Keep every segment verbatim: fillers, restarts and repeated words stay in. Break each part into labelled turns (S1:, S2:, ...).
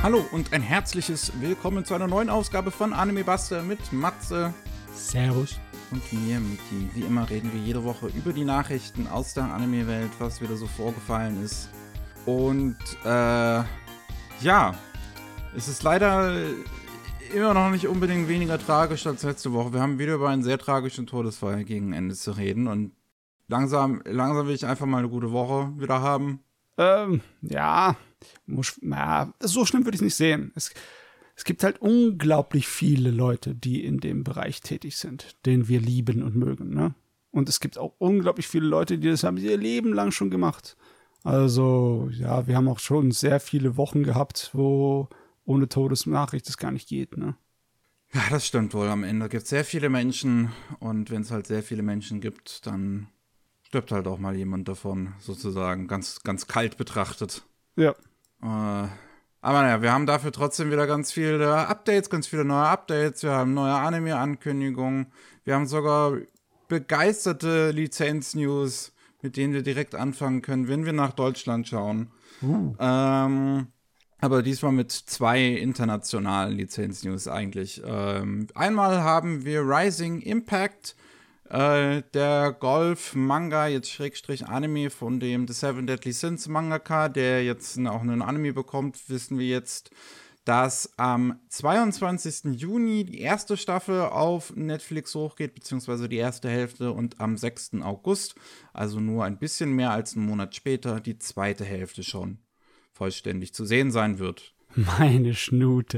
S1: Hallo und ein herzliches Willkommen zu einer neuen Ausgabe von Anime Buster mit Matze.
S2: Servus.
S1: Und mir, Miki. Wie immer reden wir jede Woche über die Nachrichten aus der Anime-Welt, was wieder so vorgefallen ist. Und, äh, ja, es ist leider immer noch nicht unbedingt weniger tragisch als letzte Woche. Wir haben wieder über einen sehr tragischen Todesfall gegen Ende zu reden. Und langsam, langsam will ich einfach mal eine gute Woche wieder haben.
S2: Ähm, ja, muss, ja, so schlimm würde ich es nicht sehen. Es, es gibt halt unglaublich viele Leute, die in dem Bereich tätig sind, den wir lieben und mögen, ne? Und es gibt auch unglaublich viele Leute, die das haben ihr Leben lang schon gemacht. Also, ja, wir haben auch schon sehr viele Wochen gehabt, wo ohne Todesnachricht es gar nicht geht, ne?
S1: Ja, das stimmt wohl. Am Ende gibt es sehr viele Menschen und wenn es halt sehr viele Menschen gibt, dann stirbt halt auch mal jemand davon, sozusagen, ganz, ganz kalt betrachtet.
S2: Ja.
S1: Äh, aber naja, wir haben dafür trotzdem wieder ganz viele Updates, ganz viele neue Updates. Wir haben neue Anime-Ankündigungen. Wir haben sogar begeisterte Lizenz-News, mit denen wir direkt anfangen können, wenn wir nach Deutschland schauen.
S2: Uh.
S1: Ähm, aber diesmal mit zwei internationalen Lizenz-News eigentlich. Ähm, einmal haben wir Rising Impact, Äh, der Golf-Manga, jetzt Schrägstrich Anime von dem The Seven Deadly Sins Mangaka, der jetzt auch einen Anime bekommt, wissen wir jetzt, dass am zweiundzwanzigsten Juni die erste Staffel auf Netflix hochgeht, beziehungsweise die erste Hälfte, und am sechsten August, also nur ein bisschen mehr als einen Monat später, die zweite Hälfte schon vollständig zu sehen sein wird.
S2: Meine Schnute.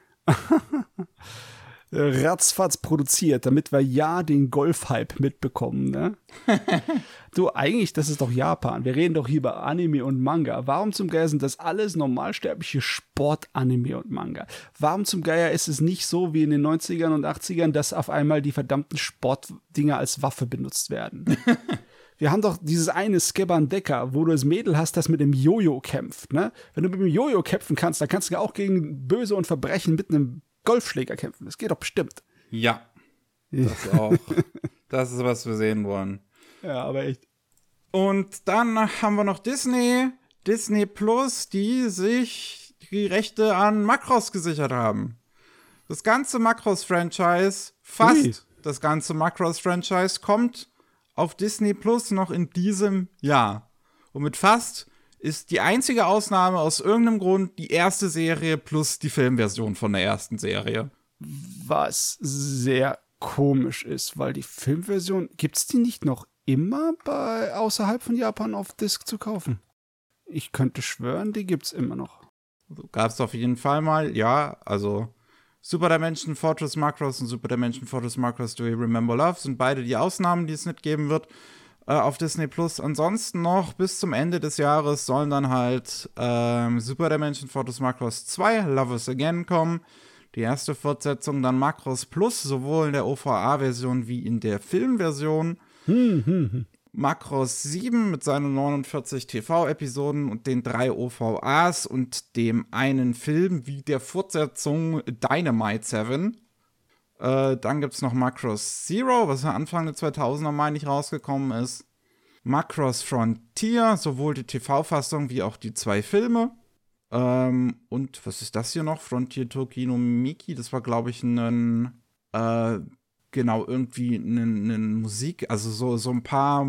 S2: Ratzfatz produziert, damit wir ja den Golf-Hype mitbekommen, ne? Du, eigentlich, das ist doch Japan. Wir reden doch hier über Anime und Manga. Warum zum Geier sind das alles normalsterbliche Sport-Anime und Manga? Warum zum Geier ist es nicht so wie in den neunzigern und achtzigern, dass auf einmal die verdammten Sportdinger als Waffe benutzt werden? Wir haben doch dieses eine Skeban Decker, wo du das Mädel hast, das mit dem Jojo kämpft, ne? Wenn du mit dem Jojo kämpfen kannst, dann kannst du ja auch gegen Böse und Verbrechen mit einem Golfschläger kämpfen. Das geht doch bestimmt.
S1: Ja, das auch. Das ist, was wir sehen wollen.
S2: Ja, aber echt.
S1: Und dann haben wir noch Disney, Disney Plus, die sich die Rechte an Macross gesichert haben. Das ganze Macross-Franchise, fast Ui. das ganze Macross-Franchise kommt auf Disney Plus noch in diesem Jahr. Und mit fast ist die einzige Ausnahme aus irgendeinem Grund die erste Serie plus die Filmversion von der ersten Serie.
S2: Was sehr komisch ist, weil die Filmversion, gibt's die nicht noch immer bei außerhalb von Japan auf Disc zu kaufen? Ich könnte schwören, die gibt's immer noch.
S1: Gab's auf jeden Fall mal, ja, also Super Dimension Fortress Macross und Super Dimension Fortress Macross Do You Remember Love sind beide die Ausnahmen, die es nicht geben wird auf Disney Plus. Ansonsten noch bis zum Ende des Jahres sollen dann halt ähm, Super Dimension Fortress Macross zwei, Love Us Again kommen. Die erste Fortsetzung, dann Macross Plus, sowohl in der O V A-Version wie in der Filmversion.
S2: Hm, hm, hm.
S1: Macross sieben mit seinen neunundvierzig T V-Episoden und den drei O V As und dem einen Film wie der Fortsetzung Dynamite sieben. Äh, dann gibt's noch Macross Zero, was ja Anfang der zweitausender, meine ich, rausgekommen ist. Macross Frontier, sowohl die T V-Fassung wie auch die zwei Filme. Ähm, und was ist das hier noch? Frontier Tokino Miki, das war, glaube ich, ein, äh, genau, irgendwie ein Musik, also so, so ein paar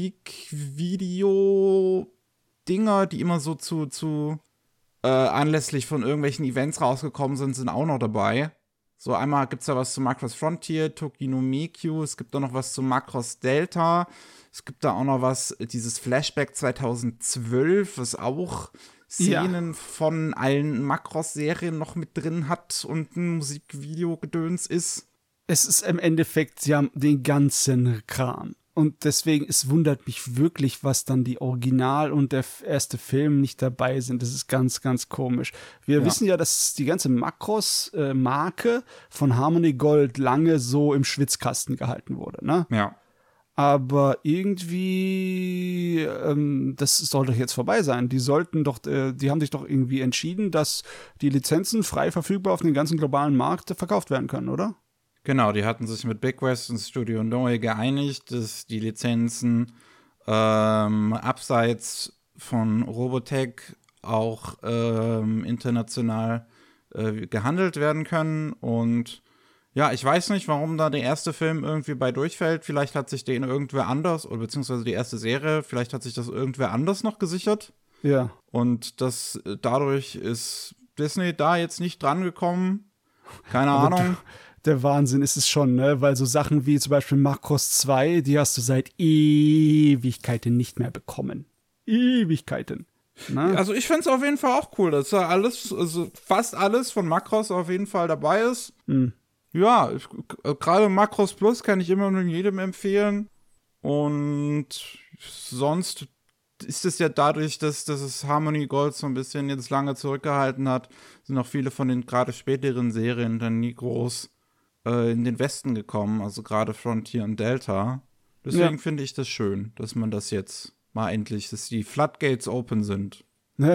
S1: Musikvideo-Dinger, die immer so zu, zu äh, anlässlich von irgendwelchen Events rausgekommen sind, sind auch noch dabei. So, einmal gibt es da was zu Macross Frontier, Tokino Mekyu, es gibt da noch was zu Macross Delta, es gibt da auch noch was, dieses Flashback zweitausendzwölf, was auch Szenen ja. von allen Macross-Serien noch mit drin hat und ein Musikvideo-Gedöns ist.
S2: Es ist im Endeffekt, sie haben den ganzen Kram. Und deswegen, es wundert mich wirklich, was dann die Original- und der erste Film nicht dabei sind. Das ist ganz, ganz komisch. Wir ja. wissen ja, dass die ganze Macross-Marke von Harmony Gold lange so im Schwitzkasten gehalten wurde, ne?
S1: Ja.
S2: Aber irgendwie, ähm, das soll doch jetzt vorbei sein. Die sollten doch, äh, die haben sich doch irgendwie entschieden, dass die Lizenzen frei verfügbar auf den ganzen globalen Markt verkauft werden können, oder?
S1: Genau, die hatten sich mit Big West und Studio Noe geeinigt, dass die Lizenzen ähm, abseits von Robotech auch ähm, international äh, gehandelt werden können. Und ja, ich weiß nicht, warum da der erste Film irgendwie bei durchfällt. Vielleicht hat sich den irgendwer anders, oder beziehungsweise die erste Serie, vielleicht hat sich das irgendwer anders noch gesichert.
S2: Ja.
S1: Und das dadurch ist Disney da jetzt nicht dran gekommen. Keine
S2: Aber
S1: Ahnung.
S2: Der Wahnsinn ist es schon, ne? Weil so Sachen wie zum Beispiel Macross zwei, die hast du seit Ewigkeiten nicht mehr bekommen. Ewigkeiten. Ne?
S1: Also ich finde es auf jeden Fall auch cool, dass da alles, also fast alles von Macross auf jeden Fall dabei ist.
S2: Mhm.
S1: Ja, gerade Macross Plus kann ich immer nur jedem empfehlen. Und sonst ist es ja dadurch, dass, dass es Harmony Gold so ein bisschen jetzt lange zurückgehalten hat, sind auch viele von den gerade späteren Serien dann nie groß äh, in den Westen gekommen, also gerade Frontier und Delta. Deswegen ja. finde ich das schön, dass man das jetzt mal endlich, dass die Floodgates open sind.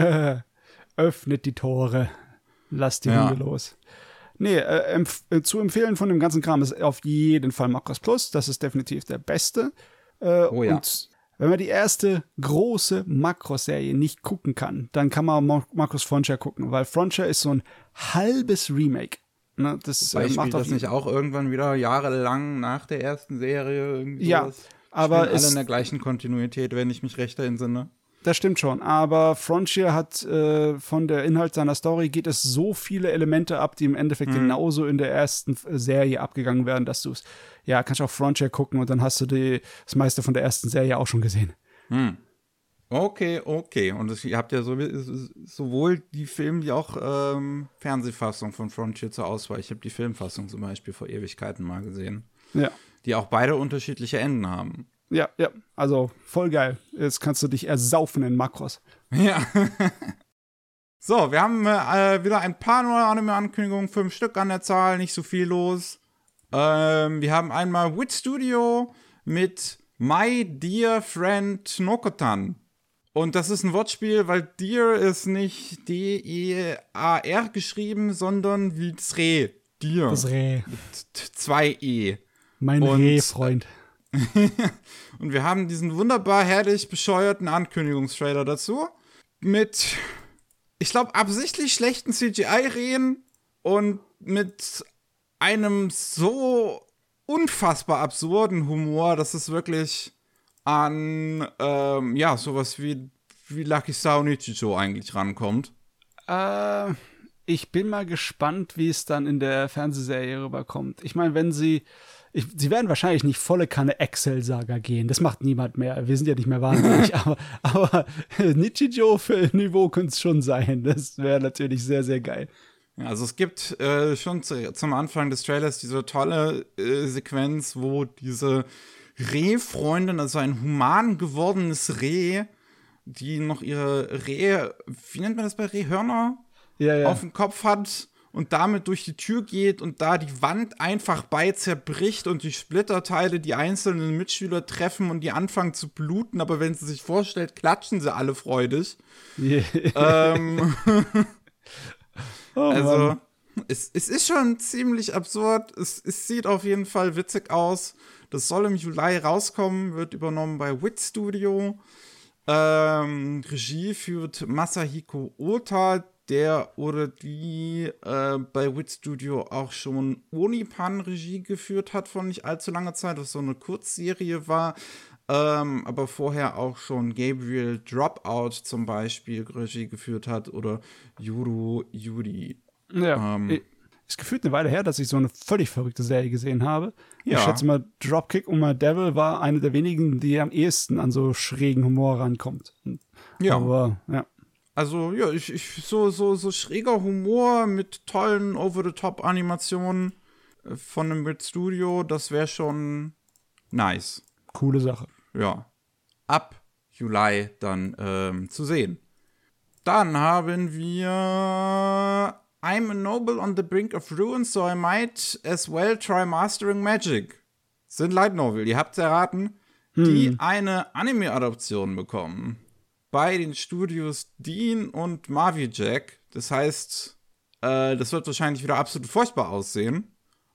S2: Öffnet die Tore, lasst die
S1: ja.
S2: Hunde los. Nee, äh, empf- äh, zu empfehlen von dem ganzen Kram ist auf jeden Fall Macross Plus, das ist definitiv der beste. Äh,
S1: oh ja.
S2: Und wenn man die erste große Macross-Serie nicht gucken kann, dann kann man Macross Frontier gucken, weil Frontier ist so ein halbes Remake. Ne, das
S1: äh, macht das
S2: nicht
S1: nicht auch irgendwann wieder jahrelang nach der ersten Serie irgendwie
S2: ja,
S1: sowas?
S2: aber
S1: alle
S2: es,
S1: in der gleichen Kontinuität, wenn ich mich recht entsinne.
S2: Das stimmt schon, aber Frontier hat äh, von der Inhalt seiner Story geht es so viele Elemente ab, die im Endeffekt mhm. genauso in der ersten Serie abgegangen werden, dass du es, ja, kannst auch Frontier gucken und dann hast du die, das meiste von der ersten Serie auch schon gesehen.
S1: Mhm. Okay, okay. Und das, ihr habt ja so, sowohl die Film- wie auch ähm, Fernsehfassung von Frontier zur Auswahl. Ich habe die Filmfassung zum Beispiel vor Ewigkeiten mal gesehen.
S2: Ja. Die
S1: auch beide unterschiedliche Enden haben.
S2: Ja, ja, also voll geil. Jetzt kannst du dich ersaufen in Macross.
S1: Ja. So, wir haben äh, wieder ein paar neue Anime-Ankündigungen, fünf Stück an der Zahl, nicht so viel los. Ähm, wir haben einmal Wit Studio mit My Dear Friend Nokotan. Und das ist ein Wortspiel, weil Dear ist nicht D E A R geschrieben, sondern wie das Reh. Dear.
S2: Das Reh.
S1: Mit zwei E.
S2: Mein Reh-Freund.
S1: Und wir haben diesen wunderbar herrlich bescheuerten Ankündigungstrailer dazu. Mit, ich glaube, absichtlich schlechten C G I-Rehen und mit einem so unfassbar absurden Humor, dass es wirklich an, ähm, ja, sowas wie, wie Lucky Sao Nichijou eigentlich rankommt.
S2: Äh, ich bin mal gespannt, wie es dann in der Fernsehserie rüberkommt. Ich meine, wenn sie Ich, sie werden wahrscheinlich nicht volle Kanne Excel-Saga gehen. Das macht niemand mehr. Wir sind ja nicht mehr wahnsinnig. aber, aber Nichijou für Niveau könnte es schon sein. Das wäre natürlich sehr, sehr geil.
S1: Ja, also es gibt äh, schon zu, zum Anfang des Trailers diese tolle äh, Sequenz, wo diese Rehfreundin, also ein human gewordenes Reh, die noch ihre Reh, wie nennt man das bei Rehhörner?
S2: Ja, ja.
S1: Auf dem Kopf hat und damit durch die Tür geht und da die Wand einfach bei zerbricht und die Splitterteile die einzelnen Mitschüler treffen und die anfangen zu bluten, aber wenn sie sich vorstellt, klatschen sie alle freudig. Yeah. ähm, oh, also, es, es ist schon ziemlich absurd. Es, es sieht auf jeden Fall witzig aus. Das soll im Juli rauskommen, wird übernommen bei Wit Studio. Ähm, Regie führt Masahiko Ota, der oder die äh, bei Wit Studio auch schon Onipan Regie geführt hat von nicht allzu langer Zeit, was so eine Kurzserie war, ähm, aber vorher auch schon Gabriel Dropout zum Beispiel Regie geführt hat oder Yuru Yuri.
S2: Ja, ähm, ist gefühlt eine Weile her, dass ich so eine völlig verrückte Serie gesehen habe. Ja. Ich schätze mal, Dropkick und My Devil war eine der wenigen, die am ehesten an so schrägen Humor rankommt.
S1: Ja.
S2: Aber, ja.
S1: Also, ja, ich, ich, so, so, so schräger Humor mit tollen Over-the-Top-Animationen von einem Wit Studio, das wäre schon nice.
S2: Coole Sache.
S1: Ja. Ab Juli dann ähm, zu sehen. Dann haben wir I'm a noble on the brink of ruin, so I might as well try mastering magic. Sind Light Novel, ihr habt's erraten, hm. die eine Anime-Adaption bekommen. Bei den Studios Dean und Mavi Jack. Das heißt, äh, das wird wahrscheinlich wieder absolut furchtbar aussehen.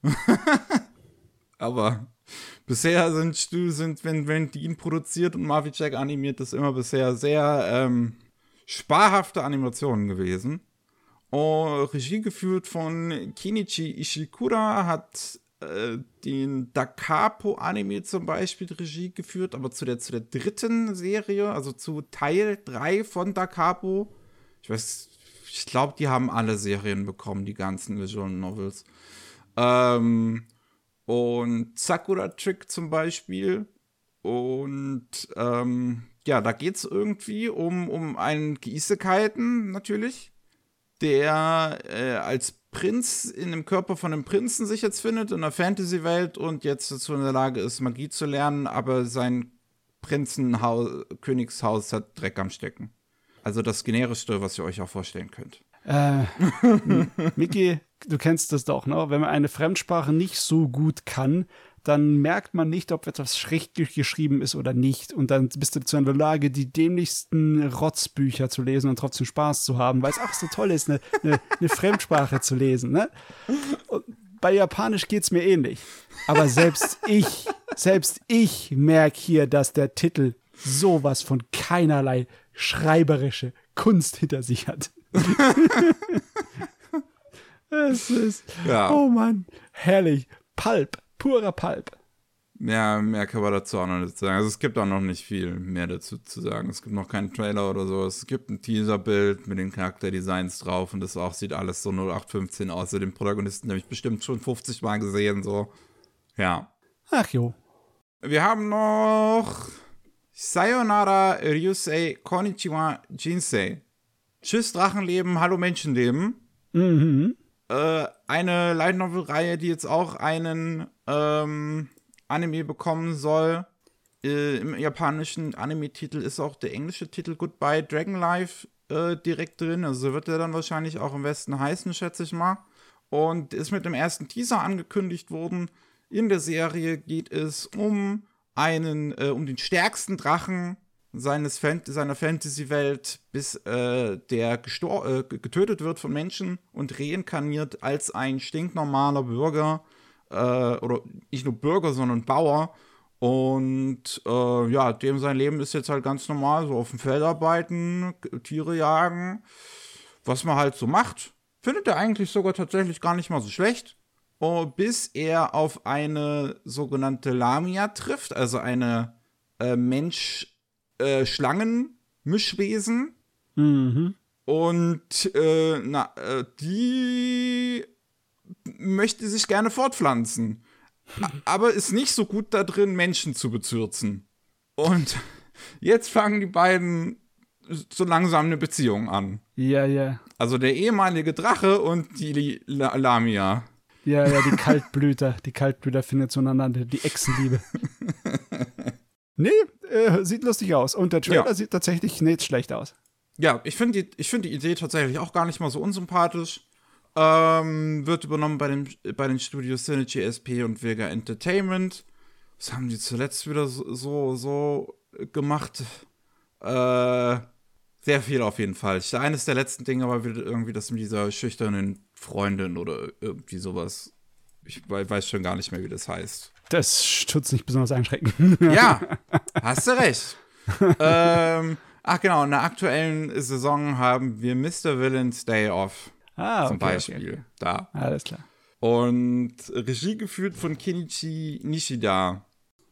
S1: Aber bisher sind Studios, sind, wenn, wenn Dean produziert und Mavi Jack animiert, das immer bisher sehr ähm, sparhafte Animationen gewesen. Oh, Regie geführt von Kenichi Ishikura, hat äh, den Da Capo Anime zum Beispiel Regie geführt, aber zu der, zu der dritten Serie, also zu Teil drei von Da Capo. Ich weiß, ich glaube, die haben alle Serien bekommen, die ganzen Visual Novels. Ähm, und Sakura Trick zum Beispiel. Und ähm, ja, da geht es irgendwie um, um einen Isekai-ten natürlich, der äh, als Prinz in dem Körper von einem Prinzen sich jetzt findet, in einer Fantasy-Welt und jetzt dazu in der Lage ist, Magie zu lernen, aber sein Prinzenhaus, Königshaus hat Dreck am Stecken. Also das Generischste, was ihr euch auch vorstellen könnt.
S2: Äh, Miki, du kennst das doch, ne? Wenn man eine Fremdsprache nicht so gut kann, dann merkt man nicht, ob etwas schriftlich geschrieben ist oder nicht. Und dann bist du zu in der Lage, die dämlichsten Rotzbücher zu lesen und trotzdem Spaß zu haben, weil es auch so toll ist, eine, eine, eine Fremdsprache zu lesen. Ne? Und bei Japanisch geht es mir ähnlich. Aber selbst ich, selbst ich merke hier, dass der Titel sowas von keinerlei schreiberische Kunst hinter sich hat. Es ist,
S1: ja.
S2: Oh Mann, herrlich. Pulp. Purer Pulp.
S1: Ja, mehr kann man dazu auch noch nicht sagen. Also es gibt auch noch nicht viel mehr dazu zu sagen. Es gibt noch keinen Trailer oder so. Es gibt ein Teaserbild mit den Charakterdesigns drauf und das auch sieht alles so null acht fünfzehn aus. Also den Protagonisten habe ich bestimmt schon fünfzig Mal gesehen, so. Ja.
S2: Ach jo.
S1: Wir haben noch Sayonara Ryusei Konnichiwa Jinsei. Tschüss Drachenleben, hallo Menschenleben.
S2: Mhm.
S1: Äh, eine Light Novel-Reihe, die jetzt auch einen ähm, Anime bekommen soll. Äh, Im japanischen Anime-Titel ist auch der englische Titel Goodbye Dragonlife äh, direkt drin. Also wird der dann wahrscheinlich auch im Westen heißen, schätze ich mal. Und ist mit dem ersten Teaser angekündigt worden. In der Serie geht es um einen, äh, um den stärksten Drachen seines Fan- seiner Fantasy-Welt, bis äh, der gestor- äh, getötet wird von Menschen und reinkarniert als ein stinknormaler Bürger, äh, oder nicht nur Bürger, sondern Bauer. Und äh, ja, dem sein Leben ist jetzt halt ganz normal, so auf dem Feld arbeiten, Tiere jagen, was man halt so macht. Findet er eigentlich sogar tatsächlich gar nicht mal so schlecht. Oh, bis er auf eine sogenannte Lamia trifft, also eine äh, Mensch- Äh, Schlangen-Mischwesen.
S2: Mhm.
S1: Und äh, na, äh, die möchte sich gerne fortpflanzen. Aber ist nicht so gut da drin, Menschen zu bezürzen. Und jetzt fangen die beiden so langsam eine Beziehung an.
S2: Ja, ja.
S1: Also der ehemalige Drache und die La- Lamia.
S2: Ja, ja, die Kaltblüter. Die Kaltblüter finden zueinander, die Echsenliebe. Nee, äh, sieht lustig aus. Und der Trailer
S1: Ja.
S2: sieht tatsächlich nicht schlecht aus.
S1: Ja, ich finde die, ich find die Idee tatsächlich auch gar nicht mal so unsympathisch. Ähm, wird übernommen bei den, bei den Studios Synergy S P und Vega Entertainment. Was haben die zuletzt wieder so, so, so gemacht? Äh, sehr viel auf jeden Fall. Ich, eines der letzten Dinge war wieder irgendwie das mit dieser schüchternen Freundin oder irgendwie sowas. Ich weiß schon gar nicht mehr, wie das heißt.
S2: Das tut's nicht besonders einschrecken.
S1: Ja, hast du recht. ähm, ach genau, in der aktuellen Saison haben wir Mister Villain's Day Off
S2: Ah, okay,
S1: zum Beispiel.
S2: okay, okay.
S1: Da.
S2: Alles klar.
S1: Und Regie geführt von Kenichi Nishida.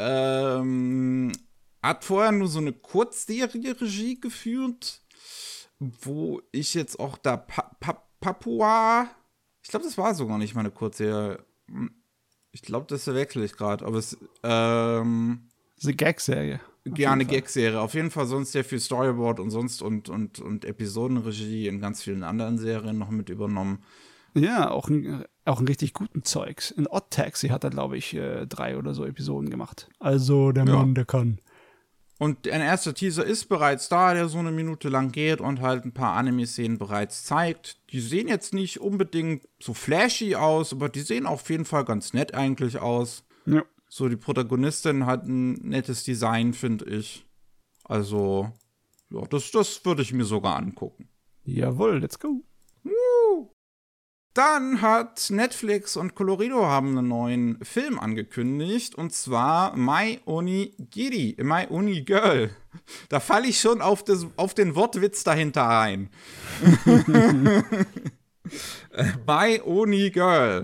S1: Ähm, hat vorher nur so eine Kurzserie Regie geführt, wo ich jetzt auch da pa- pa- Papua, ich glaube, das war sogar nicht mal eine Kurzserie. Ich glaube, das verwechsel ich gerade, aber es, ähm,
S2: Das ist eine Gag-Serie.
S1: ja, eine Gag-Serie. Auf jeden Fall sonst sehr viel Storyboard und sonst und, und, und Episodenregie in ganz vielen anderen Serien noch mit übernommen.
S2: Ja, auch ein, auch ein richtig guten Zeugs. In Odd Taxi hat er, glaube ich, äh, drei oder so Episoden gemacht. Also der
S1: Ja.
S2: Mann, der kann.
S1: Und ein erster Teaser ist bereits da, der so eine Minute lang geht und halt ein paar Anime-Szenen bereits zeigt. Die sehen jetzt nicht unbedingt so flashy aus, aber die sehen auf jeden Fall ganz nett eigentlich aus.
S2: Ja.
S1: So, die Protagonistin hat ein nettes Design, finde ich. Also, ja, das, das würde ich mir sogar angucken.
S2: Jawohl, let's go.
S1: Dann hat Netflix und Colorido haben einen neuen Film angekündigt, und zwar My Onigiri, My Oni Girl. Da falle ich schon auf, das, auf den Wortwitz dahinter ein. My Oni Girl.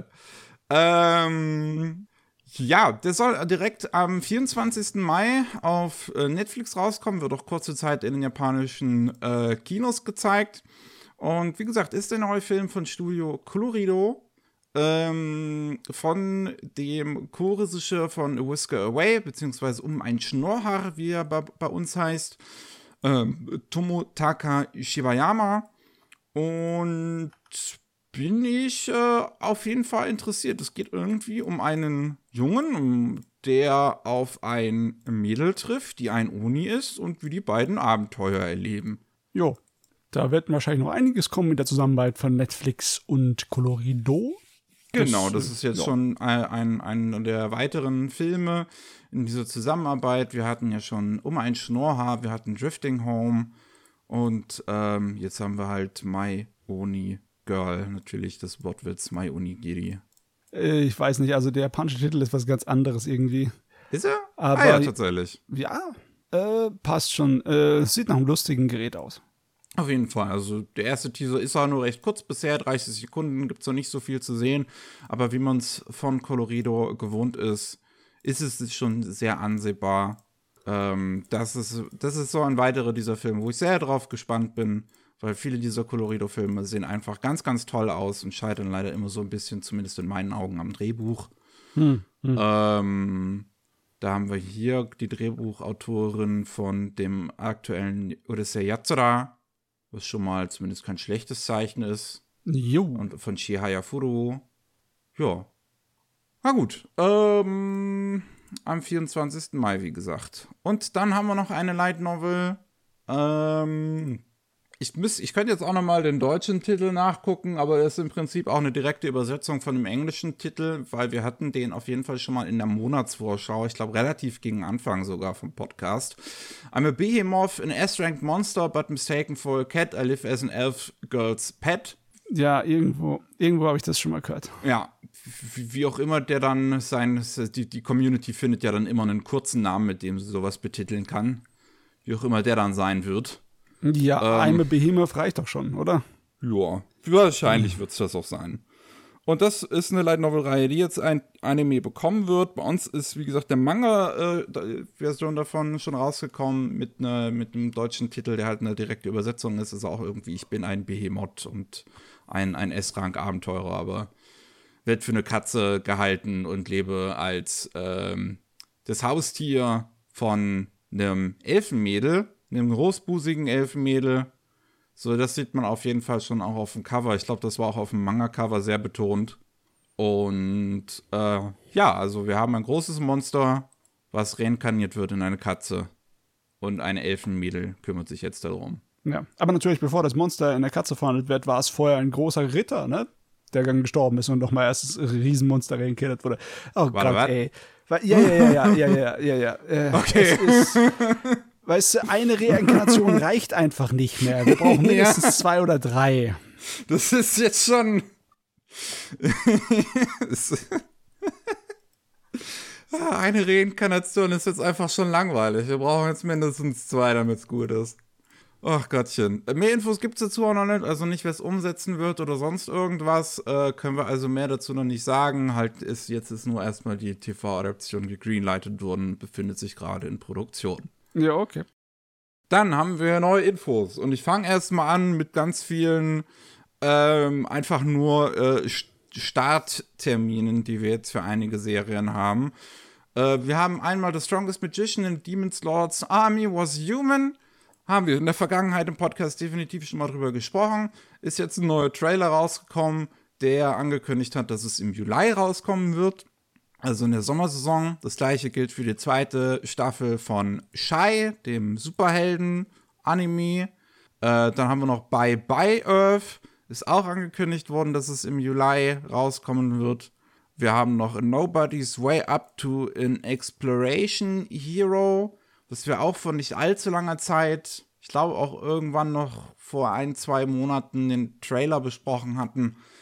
S1: Ähm, ja, der soll direkt am vierundzwanzigsten Mai auf äh, Netflix rauskommen, wird auch kurze Zeit in den japanischen äh, Kinos gezeigt. Und wie gesagt, ist der neue Film von Studio Colorido, ähm, von dem Co-Regisseur von A Whisker Away, beziehungsweise Um ein Schnorrhaar, wie er bei, bei uns heißt, ähm, Tomotaka Shibayama. Und bin ich äh, auf jeden Fall interessiert. Es geht irgendwie um einen Jungen, der auf ein Mädel trifft, die ein Oni ist, und wie die beiden Abenteuer erleben.
S2: Jo. Da wird wahrscheinlich noch einiges kommen mit der Zusammenarbeit von Netflix und Colorido.
S1: Genau, das ist jetzt ja. schon ein, ein, ein der weiteren Filme in dieser Zusammenarbeit. Wir hatten ja schon Um ein Schnorrhaar, wir hatten Drifting Home und ähm, jetzt haben wir halt My Oni Girl, natürlich das Wortwitz My Onigiri.
S2: Äh, ich weiß nicht, also der japanische Titel ist was ganz anderes irgendwie.
S1: Ist er?
S2: Aber,
S1: ah ja, tatsächlich.
S2: Ja, äh, passt schon. Äh, sieht nach einem lustigen Gerät aus.
S1: Auf jeden Fall. Also der erste Teaser ist auch nur recht kurz bisher, dreißig Sekunden, gibt es noch nicht so viel zu sehen. Aber wie man es von Colorido gewohnt ist, ist es schon sehr ansehbar. Ähm, das ist, das ist so ein weiterer dieser Filme, wo ich sehr drauf gespannt bin, weil viele dieser Colorido-Filme sehen einfach ganz, ganz toll aus und scheitern leider immer so ein bisschen, zumindest in meinen Augen, am Drehbuch. Hm, hm. Ähm, da haben wir hier die Drehbuchautorin von dem aktuellen Urusei Yatsura, was schon mal zumindest kein schlechtes Zeichen ist.
S2: Jo.
S1: Und von Chihaya Furu. Ja. Na gut. Ähm, am vierundzwanzigsten Mai, wie gesagt. Und dann haben wir noch eine Light Novel. Ähm, ich, müß, ich könnte jetzt auch noch mal den deutschen Titel nachgucken, aber das ist im Prinzip auch eine direkte Übersetzung von dem englischen Titel, weil wir hatten den auf jeden Fall schon mal in der Monatsvorschau, ich glaube relativ gegen Anfang sogar vom Podcast. I'm a behemoth, an S-ranked monster, but mistaken for a cat. I live as an elf girl's pet.
S2: Ja, irgendwo, irgendwo habe ich das schon mal gehört.
S1: Ja, wie, wie auch immer der dann sein, die, die Community findet ja dann immer einen kurzen Namen, mit dem sie sowas betiteln kann. Wie auch immer der dann sein wird.
S2: Ja,
S1: ähm,
S2: eine Behemoth reicht doch schon, oder?
S1: Ja, wahrscheinlich wird es das auch sein. Und das ist eine Light Novel-Reihe, die jetzt ein Anime bekommen wird. Bei uns ist, wie gesagt, der Manga-Version äh, davon schon rausgekommen mit, ne, mit einem deutschen Titel, der halt eine direkte Übersetzung ist. Ist auch irgendwie, ich bin ein Behemoth und ein, ein S-Rank-Abenteurer, aber wird für eine Katze gehalten und lebe als ähm, das Haustier von einem Elfenmädel, einem großbusigen Elfenmädel. So, das sieht man auf jeden Fall schon auch auf dem Cover. Ich glaube, das war auch auf dem Manga-Cover sehr betont. Und äh, ja, also wir haben ein großes Monster, was reinkarniert wird in eine Katze. Und ein Elfenmädel kümmert sich jetzt darum.
S2: Ja, aber natürlich, bevor das Monster in der Katze verwandelt wird, war es vorher ein großer Ritter, ne? Der dann gestorben ist und nochmal erst das Riesenmonster reinkarniert wurde. Oh
S1: Warte,
S2: Gott, ey. Ja, ja, ja, ja, ja, ja, ja, ja. Äh,
S1: okay.
S2: Es ist, weißt du, eine Reinkarnation reicht einfach nicht mehr. Wir brauchen mindestens ja. zwei oder drei.
S1: Das ist jetzt schon. Eine Reinkarnation ist jetzt einfach schon langweilig. Wir brauchen jetzt mindestens zwei, damit es gut ist. Ach Gottchen. Mehr Infos gibt es dazu auch noch nicht, also nicht, wer es umsetzen wird oder sonst irgendwas. Äh, können wir also mehr dazu noch nicht sagen. Halt ist jetzt ist nur erstmal die T V-Adaption gegreenlightet worden, befindet sich gerade in Produktion.
S2: Ja, okay.
S1: Dann haben wir neue Infos und ich fange erstmal an mit ganz vielen ähm, einfach nur äh, Startterminen, die wir jetzt für einige Serien haben. Äh, wir haben einmal The Strongest Magician in Demon's Lord's Army Was Human. Haben wir in der Vergangenheit im Podcast definitiv schon mal drüber gesprochen. Ist jetzt ein neuer Trailer rausgekommen, der angekündigt hat, dass es im Juli rauskommen wird. Also in der Sommersaison. Das gleiche gilt für die zweite Staffel von Shai, dem Superhelden-Anime. Äh, dann haben wir noch Bye Bye Earth. Ist auch angekündigt worden, dass es im Juli rauskommen wird. Wir haben noch A Nobody's Way Up to an Exploration Hero, was wir auch vor nicht allzu langer Zeit, ich glaube auch irgendwann noch vor ein, zwei Monaten den Trailer besprochen hatten.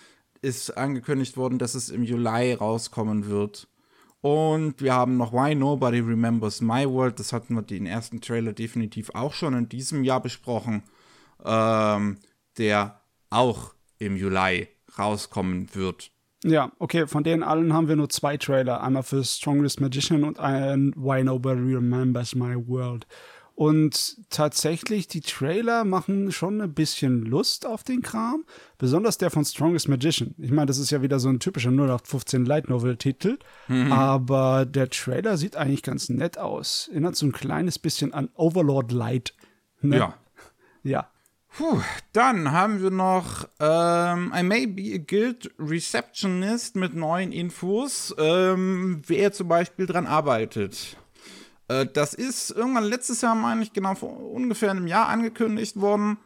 S1: ist angekündigt worden, dass es im Juli rauskommen wird. Und wir haben noch Why Nobody Remembers My World. Das hatten wir den ersten Trailer definitiv auch schon in diesem Jahr besprochen. Ähm, der auch im Juli rauskommen wird.
S2: Ja, okay, von denen allen haben wir nur zwei Trailer. Einmal für Strongest Magician und ein Why Nobody Remembers My World. Und tatsächlich, die Trailer machen schon ein bisschen Lust auf den Kram. Besonders der von Strongest Magician. Ich meine, das ist ja wieder so ein typischer null acht fünfzehn Light Novel-Titel. Mhm. Aber der Trailer sieht eigentlich ganz nett aus. Erinnert so ein kleines bisschen an Overlord Light. Ne?
S1: Ja.
S2: Ja.
S1: Puh, dann haben wir noch ähm, I May Be a Guild Receptionist mit neuen Infos, ähm, wer zum Beispiel dran arbeitet. Das ist irgendwann letztes Jahr, meine ich, genau vor ungefähr einem Jahr angekündigt worden.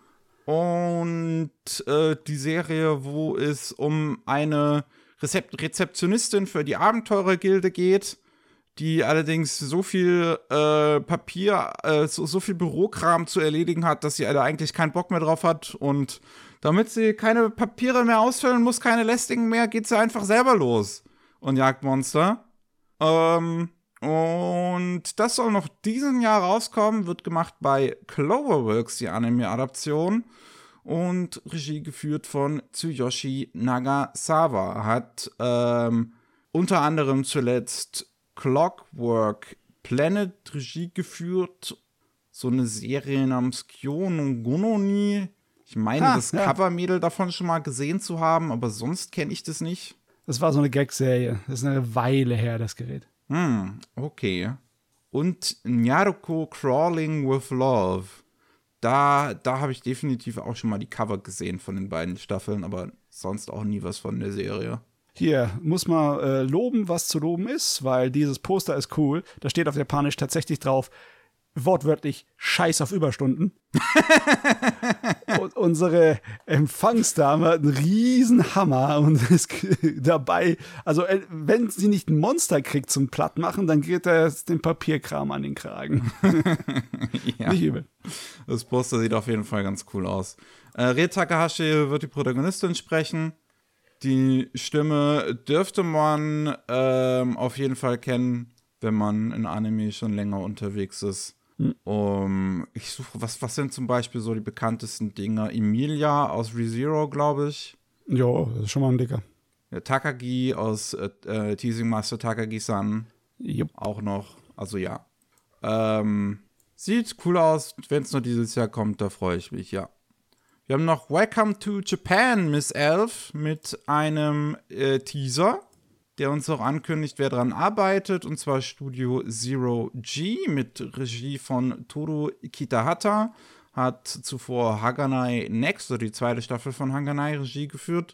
S1: Und äh, die Serie, wo es um eine Rezep- Rezeptionistin für die Abenteurergilde geht, die allerdings so viel äh, Papier, äh, so, so viel Bürokram zu erledigen hat, dass sie da eigentlich keinen Bock mehr drauf hat. Und damit sie keine Papiere mehr ausfüllen muss, keine lästigen mehr, geht sie einfach selber los und jagt Monster. Ähm... Und das soll noch diesen Jahr rauskommen, wird gemacht bei Cloverworks, die Anime-Adaption. Und Regie geführt von Tsuyoshi Nagasawa. Hat ähm, unter anderem zuletzt Clockwork Planet Regie geführt. So eine Serie namens Kyo no Gononi. Ich meine, ah, das ja. Covermädel davon schon mal gesehen zu haben, aber sonst kenne ich das nicht.
S2: Das war so eine Gag-Serie. Das ist eine Weile her, das Gerät.
S1: Hm, okay. Und Nyaruko Crawling with Love. Da, da habe ich definitiv auch schon mal die Cover gesehen von den beiden Staffeln, aber sonst auch nie was von der Serie.
S2: Hier muss man äh, loben, was zu loben ist, weil dieses Poster ist cool. Da steht auf Japanisch tatsächlich drauf, wortwörtlich Scheiß auf Überstunden. Und unsere Empfangsdame hat einen riesen Hammer und ist dabei, also wenn sie nicht ein Monster kriegt zum Plattmachen, dann geht er den Papierkram an den Kragen.
S1: Ja.
S2: Nicht übel.
S1: Das Poster sieht auf jeden Fall ganz cool aus. Äh, Rie Takahashi wird die Protagonistin sprechen. Die Stimme dürfte man ähm, auf jeden Fall kennen, wenn man in Anime schon länger unterwegs ist. Um, ich suche, was, was sind zum Beispiel so die bekanntesten Dinger? Emilia aus ReZero, glaube ich.
S2: Ja, das ist schon mal ein Dicker.
S1: Ja, Takagi aus äh, Teasing Master Takagi-san.
S2: Jupp.
S1: Auch noch. Also ja. Ähm, sieht cool aus. Wenn es nur dieses Jahr kommt, da freue ich mich, ja. Wir haben noch Welcome to Japan, Miss Elf, mit einem äh, Teaser, der uns auch ankündigt, wer daran arbeitet, und zwar Studio Zero G mit Regie von Toru Kitahata, hat zuvor Haganai Next, oder die zweite Staffel von Haganai, Regie geführt.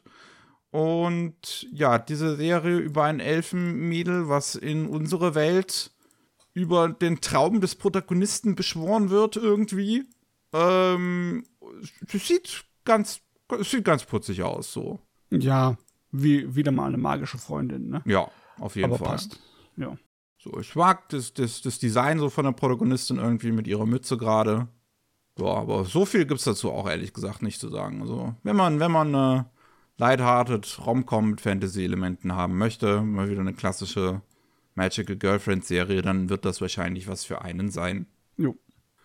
S1: Und ja, diese Serie über ein Elfenmädel, was in unsere Welt über den Traum des Protagonisten beschworen wird irgendwie. Ähm, es sieht ganz, es sieht ganz putzig aus, so.
S2: Ja, wie wieder mal eine magische Freundin, ne?
S1: Ja, auf jeden
S2: Aber
S1: Fall.
S2: Passt. Ja.
S1: So, ich mag das, das, das Design so von der Protagonistin irgendwie mit ihrer Mütze gerade. Ja, aber so viel gibt's dazu auch ehrlich gesagt nicht zu sagen. Also, wenn man, wenn man eine lighthearted Rom-Com mit Fantasy-Elementen haben möchte, mal wieder eine klassische Magical Girlfriend-Serie, dann wird das wahrscheinlich was für einen sein.
S2: Jo.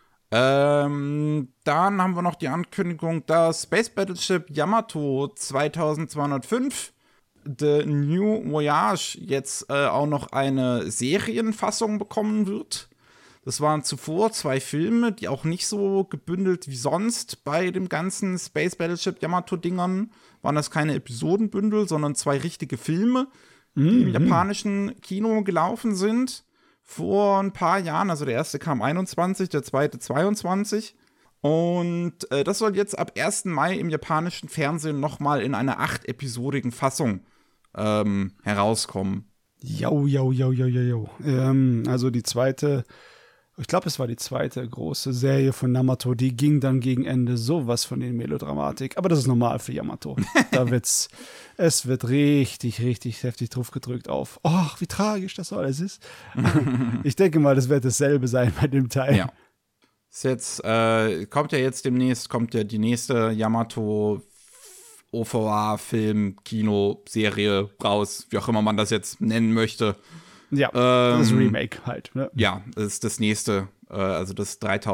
S1: Ähm, dann haben wir noch die Ankündigung, dass Space Battleship Yamato zweitausendzweihundertfünf The New Voyage jetzt äh, auch noch eine Serienfassung bekommen wird. Das waren zuvor zwei Filme, die auch nicht so gebündelt wie sonst bei dem ganzen Space Battleship Yamato-Dingern. Waren das keine Episodenbündel, sondern zwei richtige Filme, die mhm. im japanischen Kino gelaufen sind. Vor ein paar Jahren, also der erste kam einundzwanzig, der zweite zweiundzwanzig. Und äh, das soll jetzt ab ersten Mai im japanischen Fernsehen nochmal in einer acht-episodigen Fassung ähm, herauskommen.
S2: Jo, jo, jo, jo, jo, jo. Ähm, also die zweite, ich glaube, es war die zweite große Serie von Yamato, die ging dann gegen Ende sowas von in Melodramatik. Aber das ist normal für Yamato. Da wird's, es wird richtig, richtig heftig drauf gedrückt auf, ach, wie tragisch das alles ist. Ich denke mal, das wird dasselbe sein bei dem Teil.
S1: Ja. Ist jetzt, äh, kommt ja jetzt demnächst, kommt ja die nächste Yamato O V A, Film, Kino, Serie raus, wie auch immer man das jetzt nennen möchte.
S2: Ja,
S1: ähm,
S2: das Remake halt. Ne?
S1: Ja, das ist das nächste. Äh, also das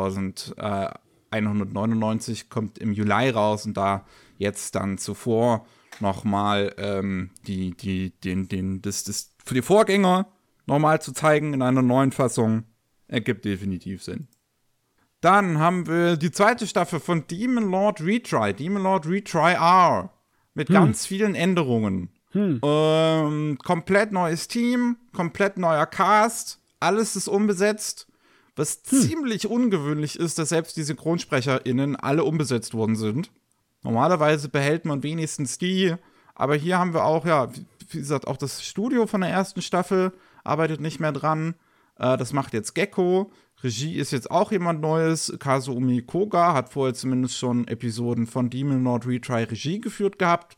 S1: dreitausendeinhundertneunundneunzig kommt im Juli raus und da jetzt dann zuvor nochmal ähm, die, die, den, den, das, das für die Vorgänger nochmal zu zeigen in einer neuen Fassung, ergibt definitiv Sinn. Dann haben wir die zweite Staffel von Demon Lord Retry, Demon Lord Retry R, mit hm. ganz vielen Änderungen. Hm. Ähm, komplett neues Team, komplett neuer Cast, alles ist umbesetzt, was hm. ziemlich ungewöhnlich ist, dass selbst die SynchronsprecherInnen alle umbesetzt worden sind. Normalerweise behält man wenigstens die, aber hier haben wir auch, ja, wie gesagt, auch das Studio von der ersten Staffel arbeitet nicht mehr dran. Äh, das macht jetzt Gecko. Regie ist jetzt auch jemand Neues. Kazumi Koga hat vorher zumindest schon Episoden von Demon Lord Retry Regie geführt gehabt.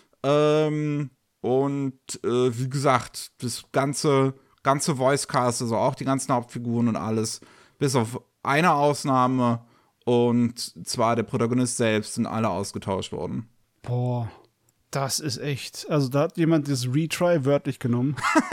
S1: Ähm, und äh, wie gesagt, das ganze, ganze Voicecast, also auch die ganzen Hauptfiguren und alles, bis auf eine Ausnahme, und zwar der Protagonist selbst, sind alle ausgetauscht worden.
S2: Boah, das ist echt. Also da hat jemand das Retry wörtlich genommen.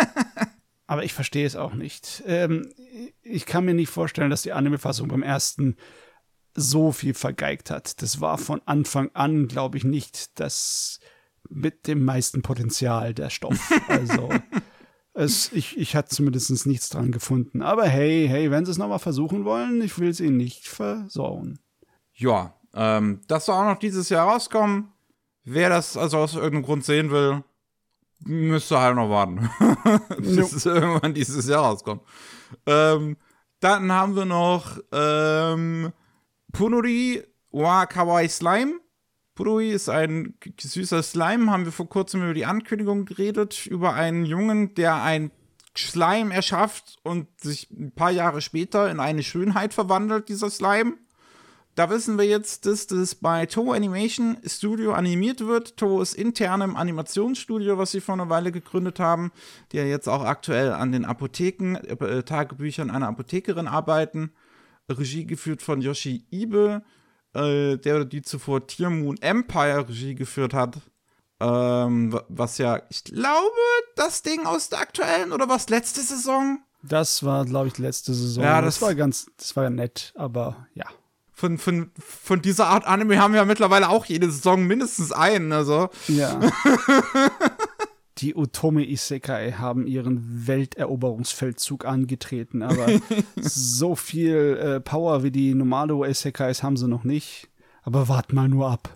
S2: Aber ich verstehe es auch nicht. Ähm, ich kann mir nicht vorstellen, dass die Anime-Fassung beim ersten so viel vergeigt hat. Das war von Anfang an, glaube ich, nicht das mit dem meisten Potenzial der Stoff. Also es, ich, ich hatte zumindest nichts dran gefunden. Aber hey, hey, wenn sie es nochmal versuchen wollen, ich will es ihnen nicht versauen.
S1: Ja, ähm, das soll auch noch dieses Jahr rauskommen. Wer das also aus irgendeinem Grund sehen will, müsste halt noch warten, bis es irgendwann dieses Jahr rauskommt. Ähm, dann haben wir noch ähm, Punori wa Kawaii Slime. Punori ist ein süßer Slime, haben wir vor kurzem über die Ankündigung geredet, über einen Jungen, der ein Slime erschafft und sich ein paar Jahre später in eine Schönheit verwandelt, dieser Slime. Da wissen wir jetzt, dass das bei Toho Animation Studio animiert wird. Toho ist internem Animationsstudio, was sie vor einer Weile gegründet haben, die ja jetzt auch aktuell an den Apotheken, äh, Tagebüchern einer Apothekerin arbeiten. Regie geführt von Yoshi Ibe, äh, der oder die zuvor Tear Moon Empire Regie geführt hat. Ähm, was ja, ich glaube, das Ding aus der aktuellen, oder was, letzte Saison?
S2: Das war, glaube ich, letzte Saison.
S1: Ja, das,
S2: das war ganz, das war ja nett, aber ja.
S1: Von, von, von dieser Art Anime haben wir ja mittlerweile auch jede Saison mindestens einen, also.
S2: Ja. Die Otome Isekai haben ihren Welteroberungsfeldzug angetreten, aber so viel äh, Power wie die normale Isekais haben sie noch nicht. Aber wart mal nur ab.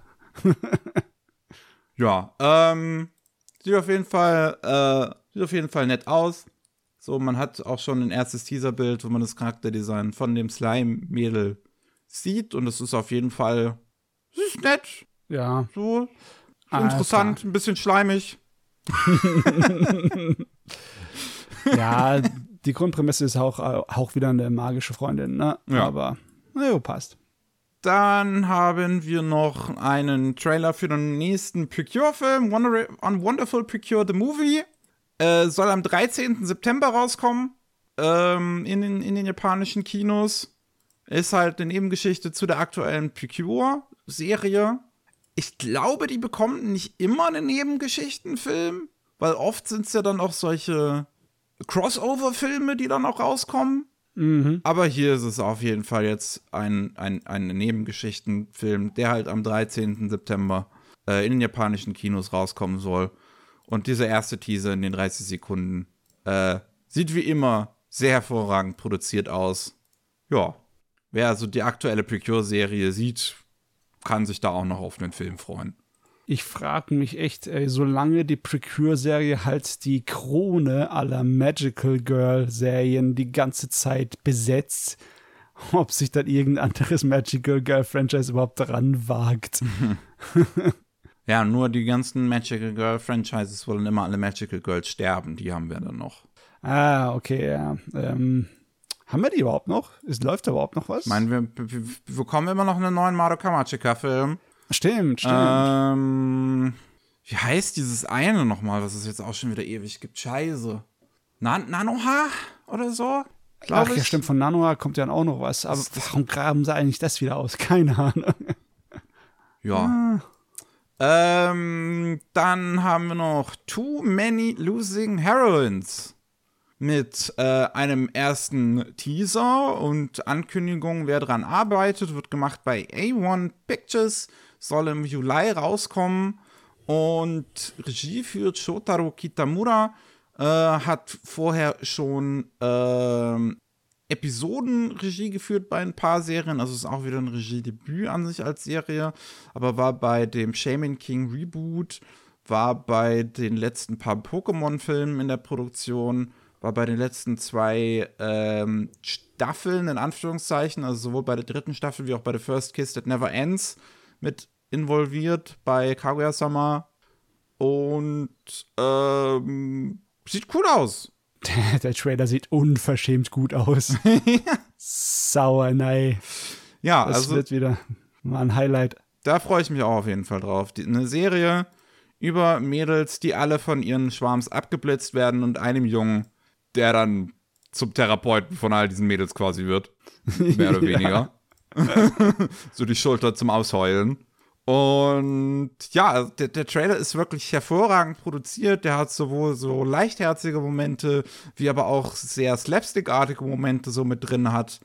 S1: Ja, ähm, sieht auf jeden Fall, äh, sieht auf jeden Fall nett aus. So, man hat auch schon ein erstes Teaserbild, wo man das Charakterdesign von dem Slime-Mädel sieht, und es ist auf jeden Fall, es ist nett.
S2: Ja.
S1: So, so interessant, ein bisschen schleimig.
S2: Ja, die Grundprämisse ist auch, auch wieder eine magische Freundin, ne?
S1: Ja.
S2: Aber, naja, passt.
S1: Dann haben wir noch einen Trailer für den nächsten Precure-Film, Wonder- On Wonderful Precure the Movie. Äh, soll am dreizehnten September rauskommen, ähm, in den, in den japanischen Kinos. Ist halt eine Nebengeschichte zu der aktuellen Precure-Serie. Ich glaube, die bekommen nicht immer einen Nebengeschichtenfilm, weil oft sind es ja dann auch solche Crossover-Filme, die dann auch rauskommen.
S2: Mhm.
S1: Aber hier ist es auf jeden Fall jetzt ein, ein, ein Nebengeschichtenfilm, der halt am dreizehnten September äh, in den japanischen Kinos rauskommen soll. Und dieser erste Teaser in den dreißig Sekunden äh, sieht wie immer sehr hervorragend produziert aus. Ja. Wer also die aktuelle Precure-Serie sieht, kann sich da auch noch auf den Film freuen.
S2: Ich frage mich echt, ey, solange die Precure-Serie halt die Krone aller Magical Girl-Serien die ganze Zeit besetzt, ob sich dann irgendein anderes Magical Girl-Franchise überhaupt dran wagt.
S1: Ja, nur die ganzen Magical Girl-Franchises wollen immer alle Magical Girls sterben. Die haben wir dann noch.
S2: Ah, okay, ja. Ähm. Haben wir die überhaupt noch? Es läuft da überhaupt noch was?
S1: Ich meine, wir, wir, wir bekommen immer noch einen neuen Madoka Magica-Film.
S2: Stimmt, stimmt.
S1: Ähm, wie heißt dieses eine nochmal, was es jetzt auch schon wieder ewig gibt? Scheiße. Nan- Nanoha oder so?
S2: Ach
S1: ich.
S2: ja, stimmt, von Nanoha kommt ja auch noch was. Aber warum graben sie eigentlich das wieder aus? Keine Ahnung.
S1: Ja. Ähm, dann haben wir noch Too Many Losing Heroines mit äh, einem ersten Teaser und Ankündigung, wer dran arbeitet, wird gemacht bei A eins Pictures, soll im Juli rauskommen und Regie führt Shotaro Kitamura, äh, hat vorher schon äh, Episodenregie geführt bei ein paar Serien, also ist auch wieder ein Regiedebüt an sich als Serie, aber war bei dem Shaman King Reboot, war bei den letzten paar Pokémon-Filmen in der Produktion, war bei den letzten zwei ähm, Staffeln, in Anführungszeichen, also sowohl bei der dritten Staffel wie auch bei The First Kiss That Never Ends mit involviert bei Kaguya-sama und ähm, sieht cool aus.
S2: Der, der Trailer sieht unverschämt gut aus. Sauer, nein.
S1: Ja,
S2: das
S1: also
S2: wird wieder mal ein Highlight.
S1: Da freue ich mich auch auf jeden Fall drauf. Die, eine Serie über Mädels, die alle von ihren Schwarms abgeblitzt werden und einem Jungen, der dann zum Therapeuten von all diesen Mädels quasi wird. Mehr oder weniger. So die Schulter zum Ausheulen. Und ja, der, der Trailer ist wirklich hervorragend produziert. Der hat sowohl so leichtherzige Momente, wie aber auch sehr slapstickartige Momente so mit drin hat.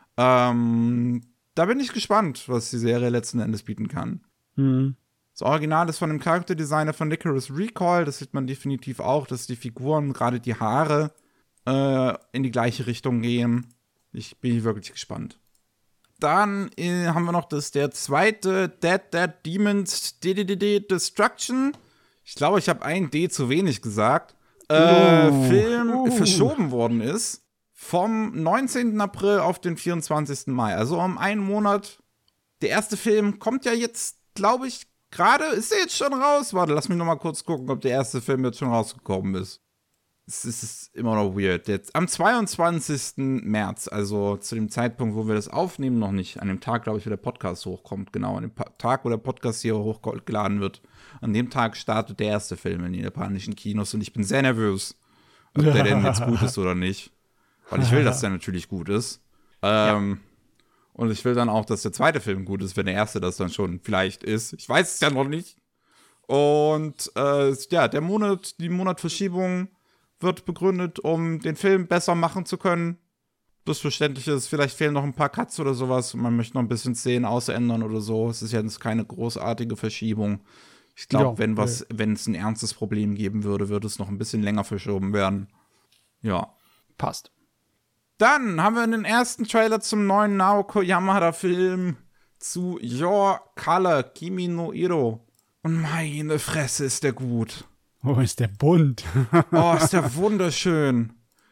S1: Ähm, da bin ich gespannt, was die Serie letzten Endes bieten kann.
S2: Mhm.
S1: Das Original ist von dem Charakterdesigner von Icarus Recall. Das sieht man definitiv auch, dass die Figuren, gerade die Haare, äh, in die gleiche Richtung gehen. Ich bin wirklich gespannt. Dann äh, haben wir noch das, der zweite Dead Dead Demons D D D D Destruction. Ich glaube, ich habe ein D zu wenig gesagt. Äh,
S2: uh,
S1: Film
S2: uh.
S1: verschoben worden ist vom neunzehnten April auf den vierundzwanzigsten Mai. Also um einen Monat. Der erste Film kommt ja jetzt, glaube ich, gerade. Ist der jetzt schon raus? Warte, lass mich noch mal kurz gucken, ob der erste Film jetzt schon rausgekommen ist. Es ist immer noch weird. Jetzt am zweiundzwanzigsten März, also zu dem Zeitpunkt, wo wir das aufnehmen, noch nicht. An dem Tag, glaube ich, wo der Podcast hochkommt. Genau, an dem pa- Tag, wo der Podcast hier hochgeladen wird. An dem Tag startet der erste Film in den japanischen Kinos und ich bin sehr nervös, ob der denn jetzt gut ist oder nicht. Weil ich will, dass der natürlich gut ist. Ähm, ja. Und ich will dann auch, dass der zweite Film gut ist, wenn der erste das dann schon vielleicht ist. Ich weiß es ja noch nicht. Und äh, ja, der Monat, die Monatverschiebung wird begründet, um den Film besser machen zu können. Das verständlich ist, vielleicht fehlen noch ein paar Cuts oder sowas. Man möchte noch ein bisschen Szenen ausändern oder so. Es ist jetzt keine großartige Verschiebung. Ich glaube,
S2: ja,
S1: wenn was, ja. wenn es ein ernstes Problem geben würde, würde es noch ein bisschen länger verschoben werden. Ja.
S2: Passt.
S1: Dann haben wir den ersten Trailer zum neuen Naoko Yamada-Film zu Your Color, Kimi no Iro. Und meine Fresse, ist der gut.
S2: Oh, ist der bunt.
S1: Oh, ist der wunderschön.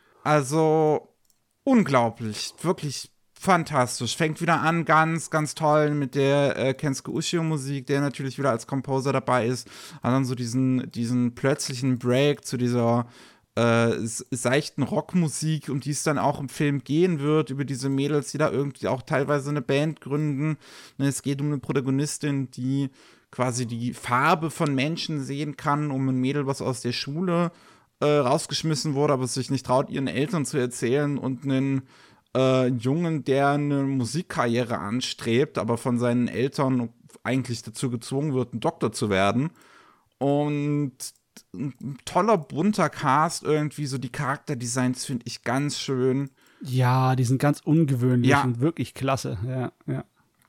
S1: Also, unglaublich. Wirklich fantastisch. Fängt wieder an, ganz, ganz toll mit der äh, Kensuke Ushio-Musik, der natürlich wieder als Composer dabei ist. Hat dann so diesen, diesen plötzlichen Break zu dieser äh, seichten Rockmusik, um die es dann auch im Film gehen wird, über diese Mädels, die da irgendwie auch teilweise eine Band gründen. Es geht um eine Protagonistin, die quasi die Farbe von Menschen sehen kann, um ein Mädel, was aus der Schule äh, rausgeschmissen wurde, aber sich nicht traut, ihren Eltern zu erzählen, und einen äh, Jungen, der eine Musikkarriere anstrebt, aber von seinen Eltern eigentlich dazu gezwungen wird, ein Doktor zu werden. Und ein toller, bunter Cast irgendwie, so die Charakterdesigns finde ich ganz schön.
S2: Ja, die sind ganz ungewöhnlich
S1: ja.
S2: und wirklich klasse, ja, ja.